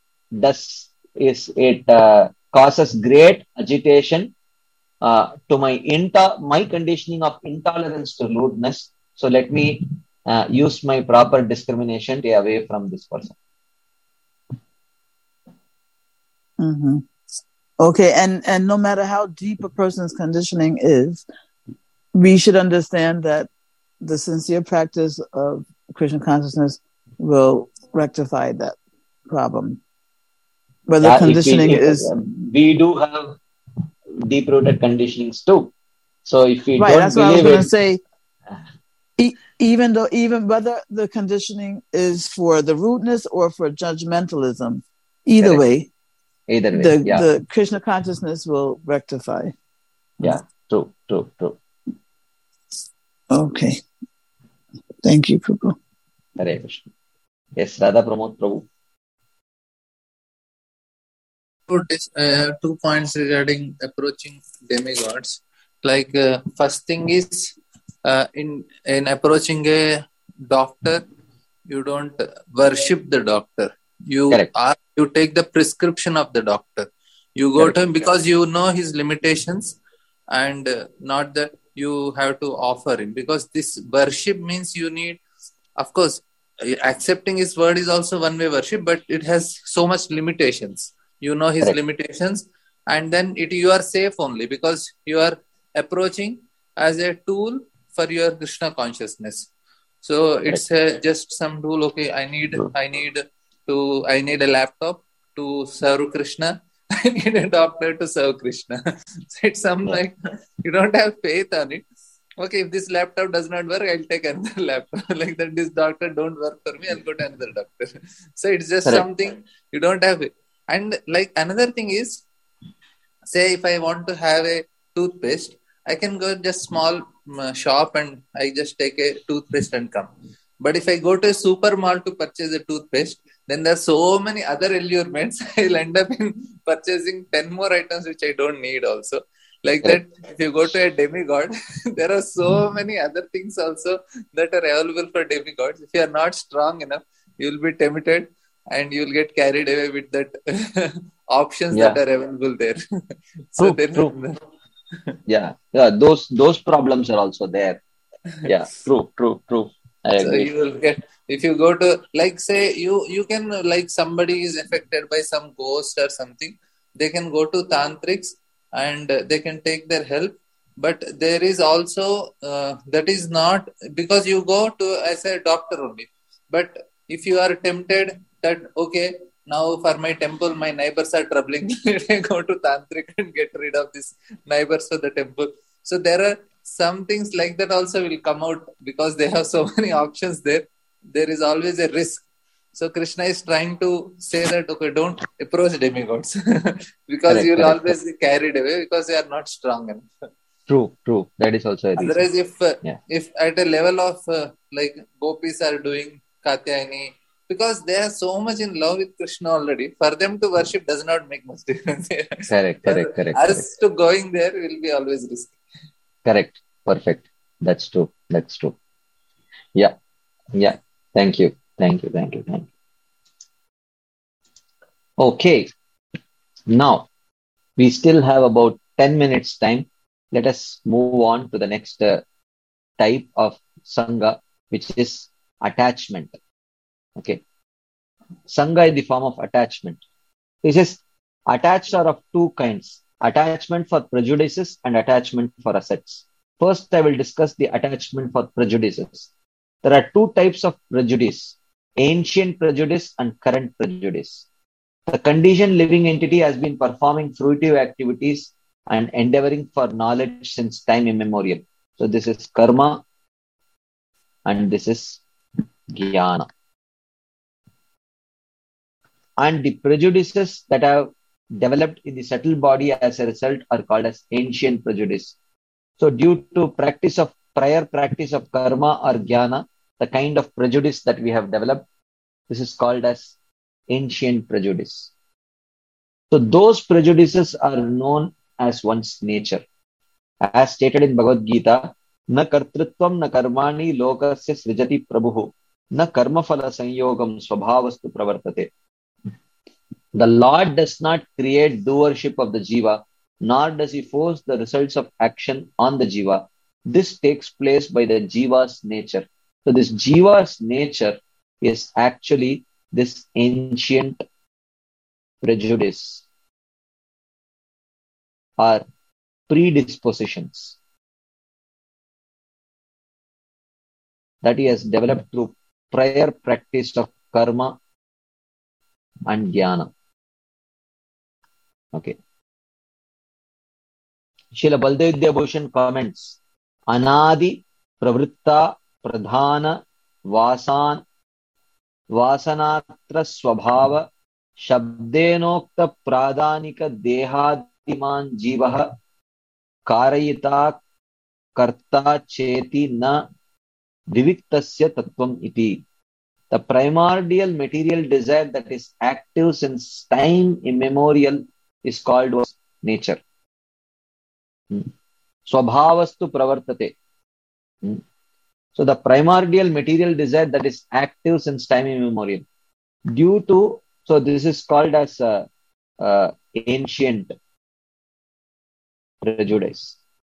A: causes great agitation to my conditioning of intolerance to rudeness. So let me use my proper discrimination to stay away from this person.
B: Okay, and no matter how deep a person's conditioning is, we should understand that the sincere practice of Krishna consciousness will rectify that problem. Whether conditioning is...
A: We do have deep-rooted conditionings too. So if we don't
B: that's what I was
A: believe
B: going to say. Even whether the conditioning is for the rudeness or for judgmentalism, either way, the Krishna consciousness will rectify.
A: Yeah, true.
B: Okay. Thank you, Prabhu.
A: Hare Krishna. Yes, Radha Pramod Prabhu.
F: I have 2 points regarding approaching demigods. Like first thing is in approaching a doctor, you don't worship the doctor. You take the prescription of the doctor. You go to him because you know his limitations, and not that you have to offer him. Because this worship means you need, of course, accepting his word is also one way worship, but it has so much limitations. You know his limitations, and then you are safe only because you are approaching as a tool for your Krishna consciousness. So it's just some tool. Okay, I need a laptop to serve Krishna. I need a doctor to serve Krishna. So it's like you don't have faith on it. Okay, if this laptop does not work, I'll take another laptop. Like that, this doctor don't work for me, I'll go to another doctor. So it's just something you don't have it. And like another thing is, say if I want to have a toothpaste, I can go just small shop and I just take a toothpaste and come. But if I go to a super mall to purchase a toothpaste, then there are so many other allurements. I'll end up in purchasing 10 more items which I don't need also. Like that, if you go to a demigod, there are so many other things also that are available for demigods. If you are not strong enough, you will be tempted and you will get carried away with that options that
A: Yeah.
F: are available there. So then,
A: True. Yeah. Those problems are also there. Yeah. True. I
F: so
A: agree.
F: you will get, if you go to, like, say you can, like, somebody is affected by some ghost or something, they can go to tantrics and they can take their help. But there is also that is not because you go to as a doctor only. But if you are tempted that, okay, now for my temple my neighbors are troubling, let me go to tantric and get rid of these neighbors for the temple. So there are some things like that also will come out because they have so many options there. There is always a risk. So Krishna is trying to say that, okay, don't approach demigods because you will
A: Correct.
F: always be carried away because they are not strong enough.
A: True. That is also a reason.
F: Otherwise,
A: Yeah.
F: if at a level of like gopis are doing Katyayani, because they are so much in love with Krishna already, for them to worship does not make much difference.
A: Correct.
F: Us to going there will be always risky.
A: Correct. Perfect. That's true. Yeah. Thank you. Okay. Now we still have about 10 minutes time. Let us move on to the next type of Sangha, which is attachment. Okay. Sangha in the form of attachment. This is attached are of two kinds: attachment for prejudices and attachment for assets. First, I will discuss the attachment for prejudices. There are two types of prejudice: ancient prejudice and current prejudice. The conditioned living entity has been performing fruitive activities and endeavoring for knowledge since time immemorial. So this is karma and this is jnana. And the prejudices that have developed in the subtle body as a result are called as ancient prejudice. So due to prior practice of karma or jnana, the kind of prejudice that we have developed, this is called as ancient prejudice. So those prejudices are known as one's nature. As stated in Bhagavad Gita, na kartrutvam na karmani lokasya srijati prabhu na karmafala sanyogam swabhavastu pravartate. The Lord does not create doership of the jiva, nor does he force the results of action on the jiva. This takes place by the jiva's nature. So this jiva's nature is actually this ancient prejudice or predispositions that he has developed through prior practice of karma and jnana. Okay. Srila Baldev Vidyabhushan comments, Anadi pravritta pradhana vasanatra swabhava shabdenokta pradhanika dehadiman jivaha karayita karta cheti na viviktasya tattvam iti. The primordial material desire that is active since time immemorial is called nature. Swabhavastu pravartate. So the primordial material desire that is active since time immemorial. So this is called as ancient prejudice.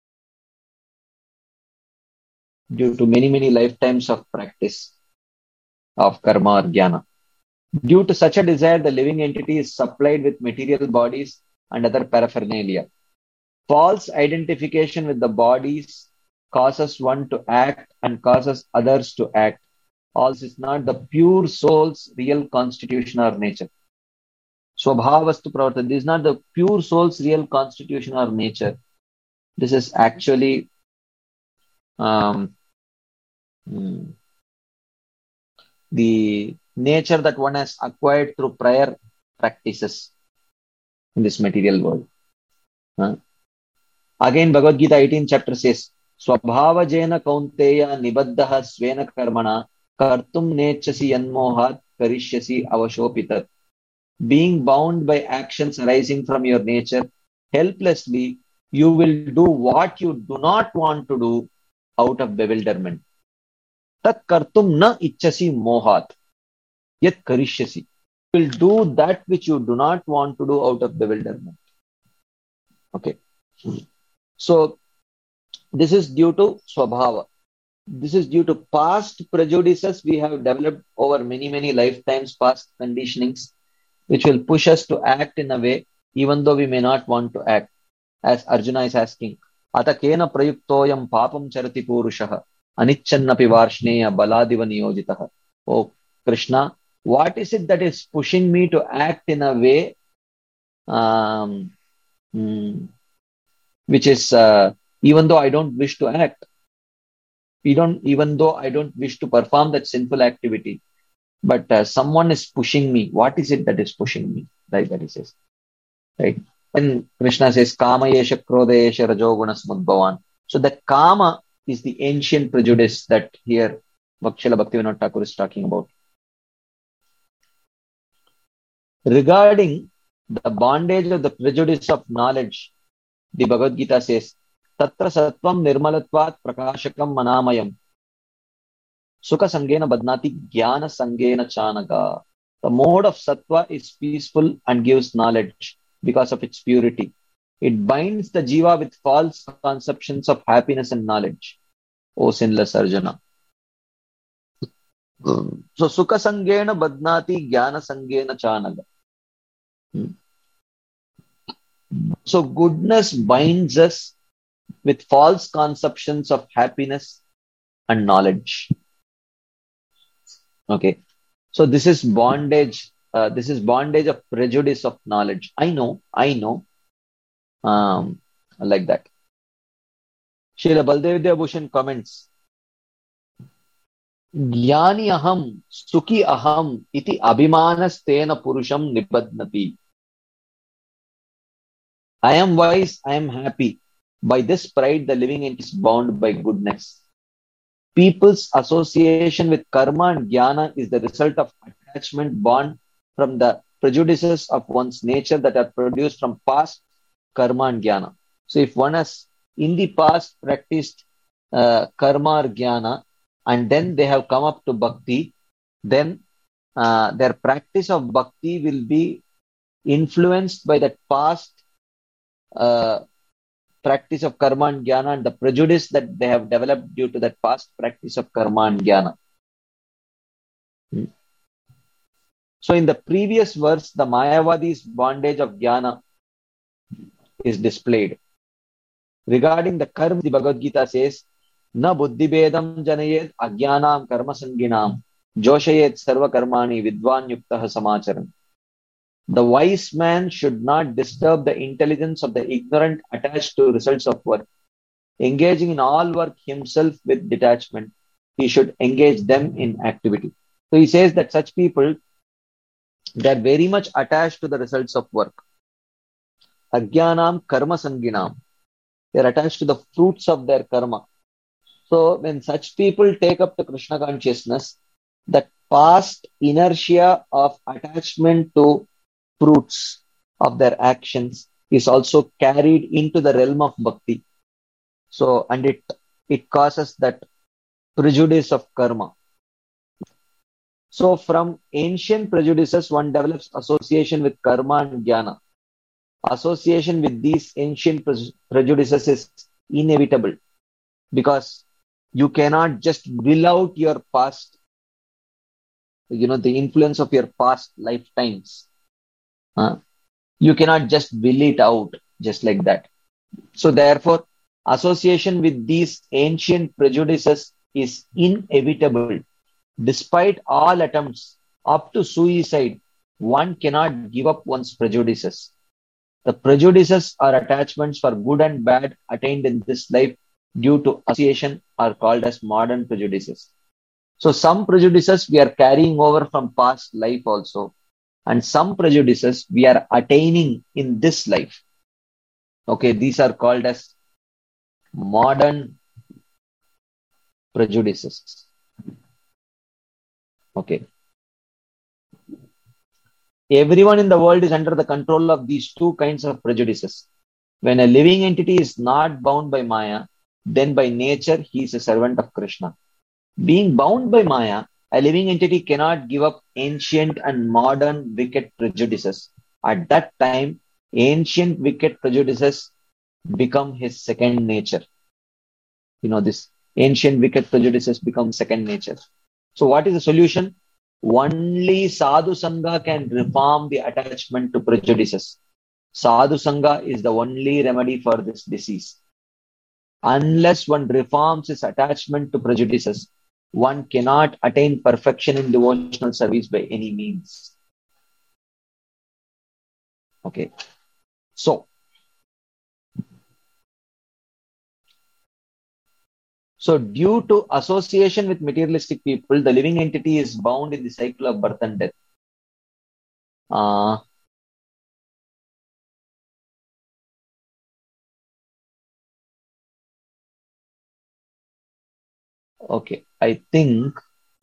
A: Due to many lifetimes of practice of karma or jnana. Due to such a desire, the living entity is supplied with material bodies and other paraphernalia. False identification with the bodies causes one to act and causes others to act. All this is not the pure soul's real constitution or nature. Swabhavastu pravartati. This is not the pure soul's real constitution or nature. This is actually the nature that one has acquired through prior practices in this material world. Again, Bhagavad Gita 18th chapter says, Swabhavajena kaunteya nibaddaha svena karmana kartum nechasi yanmohat karishyasi avashopitat. Being bound by actions arising from your nature, helplessly you will do what you do not want to do out of bewilderment. Tat kartum na ichasi mohat. Yet karishyasi. You will do that which you do not want to do out of bewilderment. Okay. So this is due to swabhava. This is due to past prejudices we have developed over many lifetimes, past conditionings, which will push us to act in a way even though we may not want to act. As Arjuna is asking, Ata kena prayuktoyam papam charati purushaha anichannapi varshneya baladiva niyojitaha. Oh Krishna, what is it that is pushing me to act in a way which is even though I don't wish to act, even though I don't wish to perform that sinful activity, but someone is pushing me. What is it that is pushing me? Right, that he says. Right. When Krishna says, Kama yesha krodha yesha rajoguna samudbhavan. So the Kama is the ancient prejudice that here Srila Bhaktivinoda Thakur is talking about. Regarding the bondage of the prejudice of knowledge, the Bhagavad Gita says, Tatra sattvam nirmalatvat prakashakam manamayam sukha sangena badnati jnana sangena chanaga. The mode of sattva is peaceful and gives knowledge because of its purity. It binds the jiva with false conceptions of happiness and knowledge. O sinless Arjuna. So sukha sangena badnati jnana sangena chanaga. So goodness binds us with false conceptions of happiness and knowledge. Okay. So this is bondage. This is bondage of prejudice of knowledge. I know. Like that. Srila Baldev Bhushan comments, Jnani aham, sukhi aham, iti abhimanastena purusham nibadnati. I am wise, I am happy. By this pride, the living entity is bound by goodness. People's association with karma and jnana is the result of attachment born from the prejudices of one's nature that are produced from past karma and jnana. So if one has in the past practiced karma or jnana and then they have come up to bhakti, then their practice of bhakti will be influenced by that past practice of karma and jnana and the prejudice that they have developed due to that past practice of karma and jnana. So in the previous verse, the Mayavadi's bondage of jnana is displayed. Regarding the karma, the Bhagavad Gita says, Na buddhi bedam janayed ajnanam karma sanginam joshayed sarva karmani vidvan yuktaha samacharan. The wise man should not disturb the intelligence of the ignorant attached to results of work. Engaging in all work himself with detachment, he should engage them in activity. So he says that such people, they are very much attached to the results of work. Ajnanam karma sanginam. They are attached to the fruits of their karma. So when such people take up the Krishna consciousness, that past inertia of attachment to fruits of their actions is also carried into the realm of bhakti. So, and it causes that prejudice of karma. So from ancient prejudices, one develops association with karma and jnana. Association with these ancient prejudices is inevitable because you cannot just will out your past, the influence of your past lifetimes. You cannot just will it out just like that. So therefore, association with these ancient prejudices is inevitable. Despite all attempts up to suicide, one cannot give up one's prejudices. The prejudices or attachments for good and bad attained in this life due to association are called as modern prejudices. So some prejudices we are carrying over from past life also. And some prejudices we are attaining in this life. Okay, these are called as modern prejudices. Okay. Everyone in the world is under the control of these two kinds of prejudices. When a living entity is not bound by Maya, then by nature he is a servant of Krishna. Being bound by Maya, a living entity cannot give up ancient and modern wicked prejudices. At that time, ancient wicked prejudices become his second nature. This ancient wicked prejudices become second nature. So what is the solution? Only Sadhu Sangha can reform the attachment to prejudices. Sadhu Sangha is the only remedy for this disease. Unless one reforms his attachment to prejudices, one cannot attain perfection in devotional service by any means. Okay. So due to association with materialistic people, the living entity is bound in the cycle of birth and death. Okay, I think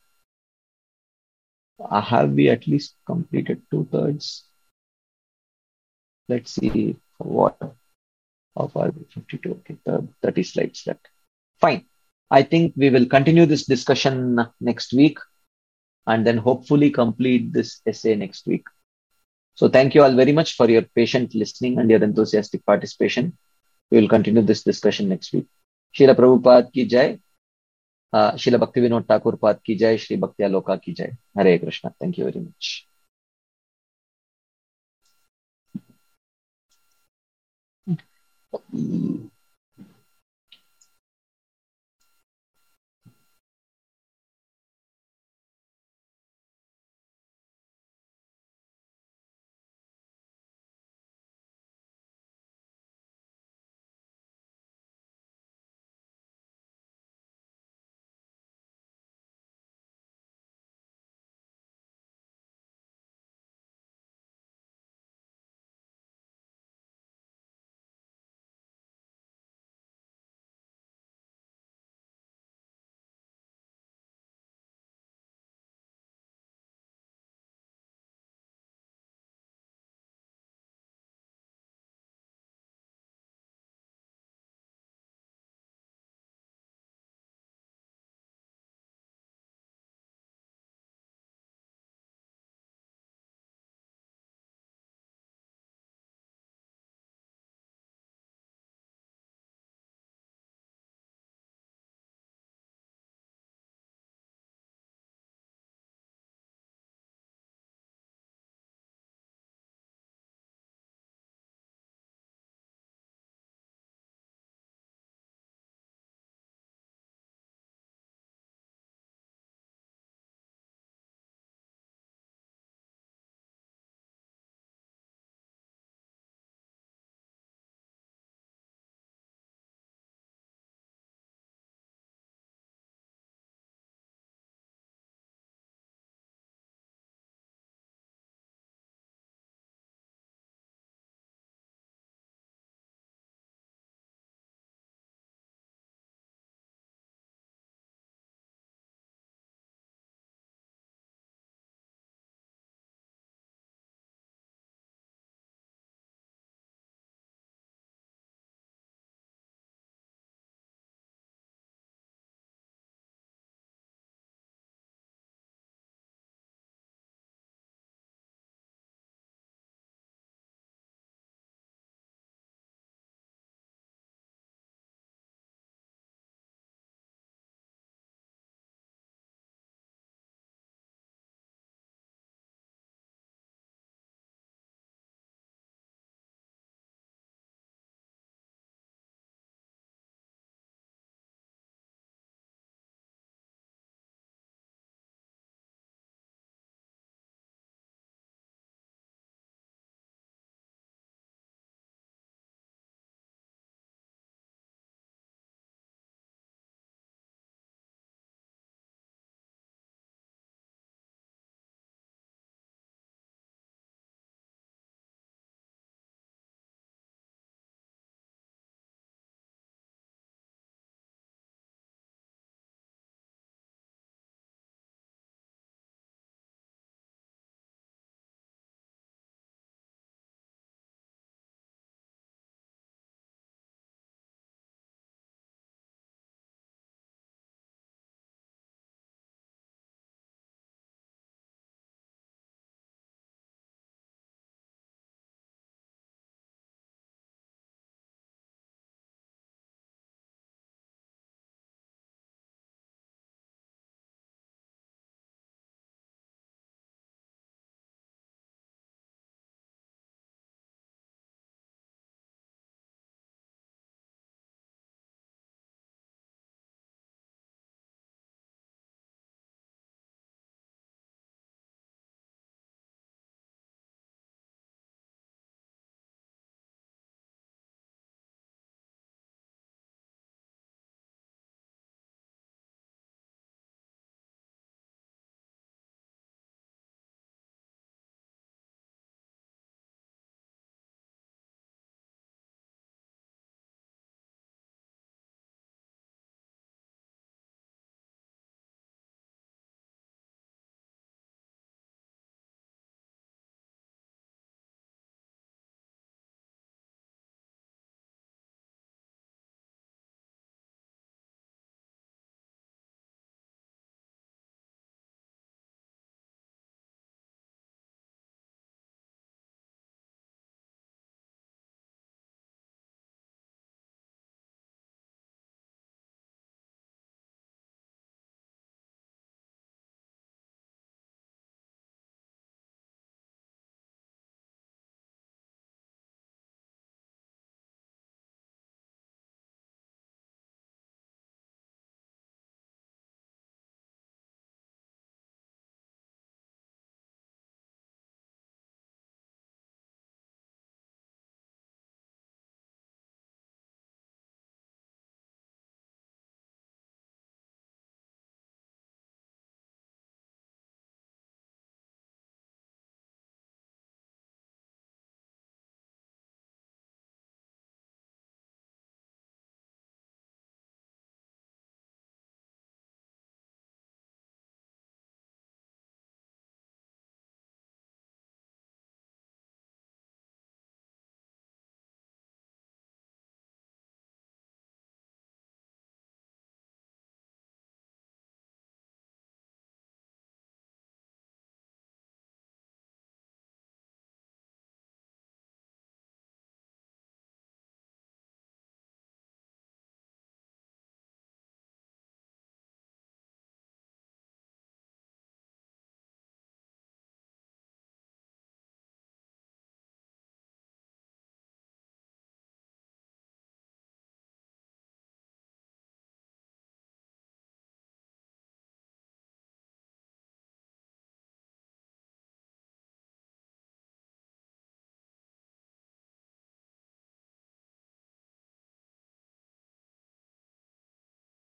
A: have we at least completed 2/3? Let's see what. How far? 52. Okay, 30 slides left. Fine. I think we will continue this discussion next week and then hopefully complete this essay next week. So thank you all very much for your patient listening and your enthusiastic participation. We will continue this discussion next week. Srila Prabhupada ki jai. Srila Bhaktivinoda Thakur Pad ki jai. Shri Bhakti Aloka ki jai. Hare Krishna. Thank you very much.